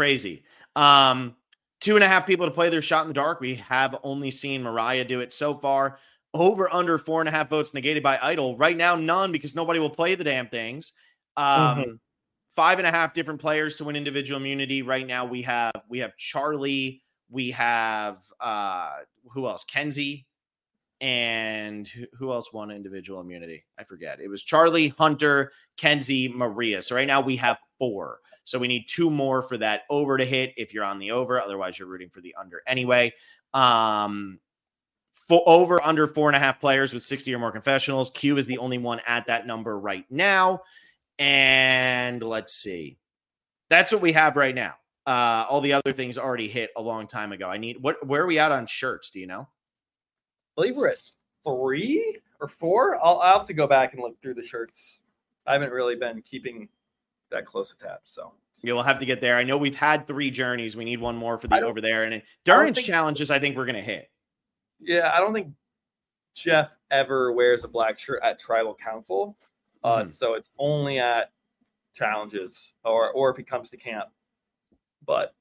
S2: 2.5 people to play their shot in the dark. We have only seen Mariah do it so far. Over under 4.5 votes negated by Idol. Right now, none, because nobody will play the damn things. 5.5 different players to win individual immunity. Right now we have Charlie, we have who else? Kenzie, and who else won individual immunity? I forget. It was Charlie, Hunter, Kenzie, Maria. So right now we have 4. So we need 2 more for that over to hit if you're on the over. Otherwise, you're rooting for the under anyway. For over under 4.5 players with 60 or more confessionals. Q is the only one at that number right now. And let's see. That's what we have right now. All the other things already hit a long time ago. Where are we at on shirts? Do you know?
S3: I believe we're at 3 or 4. I'll have to go back and look through the shirts. I haven't really been keeping that close a tab, so
S2: you'll have to get there. I know we've had 3 journeys. We need one more for the over there. And Duran's challenges, I think we're going to hit.
S3: Yeah, I don't think Jeff ever wears a black shirt at Tribal Council. So it's only at challenges or if he comes to camp. But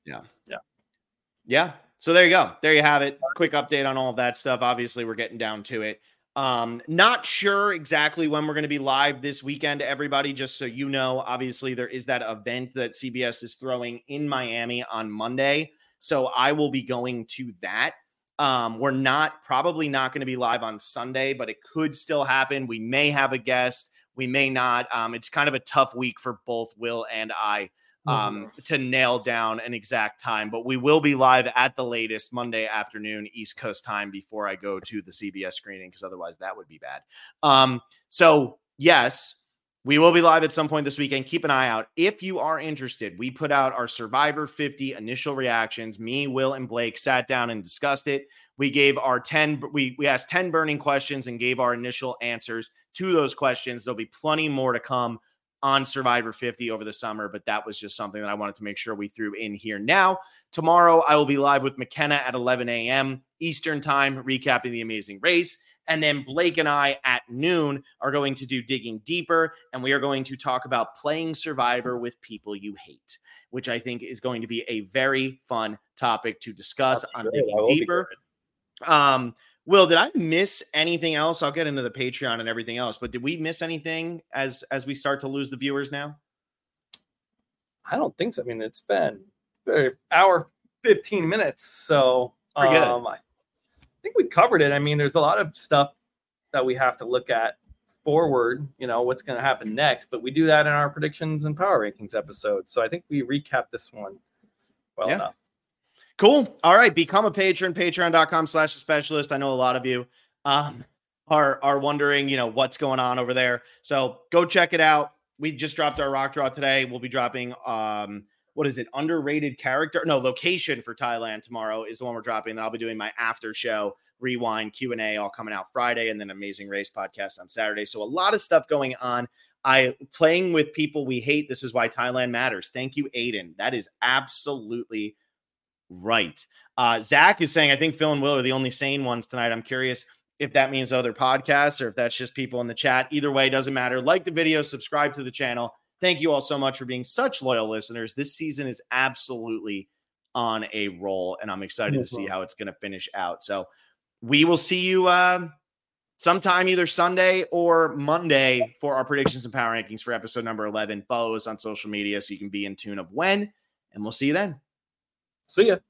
S2: yeah. So there you go. There you have it. Quick update on all of that stuff. Obviously, we're getting down to it. Not sure exactly when we're going to be live this weekend, everybody, just so you know. Obviously, there is that event that CBS is throwing in Miami on Monday. So I will be going to that. We're probably not going to be live on Sunday, but it could still happen. We may have a guest. We may not. It's kind of a tough week for both Will and I to nail down an exact time, but we will be live at the latest Monday afternoon, East Coast time, before I go to the CBS screening, because otherwise that would be bad. So yes, we will be live at some point this weekend. Keep an eye out. If you are interested, we put out our Survivor 50 initial reactions. Me, Will, and Blake sat down and discussed it. We gave our 10, we asked 10 burning questions and gave our initial answers to those questions. There'll be plenty more to come on Survivor 50 over the summer, but that was just something that I wanted to make sure we threw in here. Now, tomorrow I will be live with McKenna at 11 a.m. Eastern time, recapping The Amazing Race. And then Blake and I at noon are going to do Digging Deeper, and we are going to talk about playing Survivor with people you hate, which I think is going to be a very fun topic to discuss on Digging Deeper. Will, did I miss anything else? I'll get into the Patreon and everything else, but did we miss anything as we start to lose the viewers now?
S3: I don't think so. I mean, it's been an hour, 15 minutes. So I think we covered it. I mean, there's a lot of stuff that we have to look at forward, what's going to happen next, but we do that in our predictions and power rankings episode. So I think we recapped this one well enough.
S2: Cool. All right. Become a patron, patreon.com/specialist. I know a lot of you are wondering, what's going on over there. So go check it out. We just dropped our rock draw today. We'll be dropping, underrated character? No, location for Thailand tomorrow is the one we're dropping. Then I'll be doing my after show, rewind, Q&A, all coming out Friday, and then Amazing Race podcast on Saturday. So a lot of stuff going on. Playing with people we hate. This is why Thailand matters. Thank you, Aiden. That is absolutely right. Zach is saying, I think Phil and Will are the only sane ones tonight. I'm curious if that means other podcasts or if that's just people in the chat. Either way, doesn't matter. Like the video, subscribe to the channel. Thank you all so much for being such loyal listeners. This season is absolutely on a roll, and I'm excited to see how it's going to finish out. So we will see you sometime either Sunday or Monday for our predictions and power rankings for episode number 11. Follow us on social media so you can be in tune of when, and we'll see you then.
S3: See ya.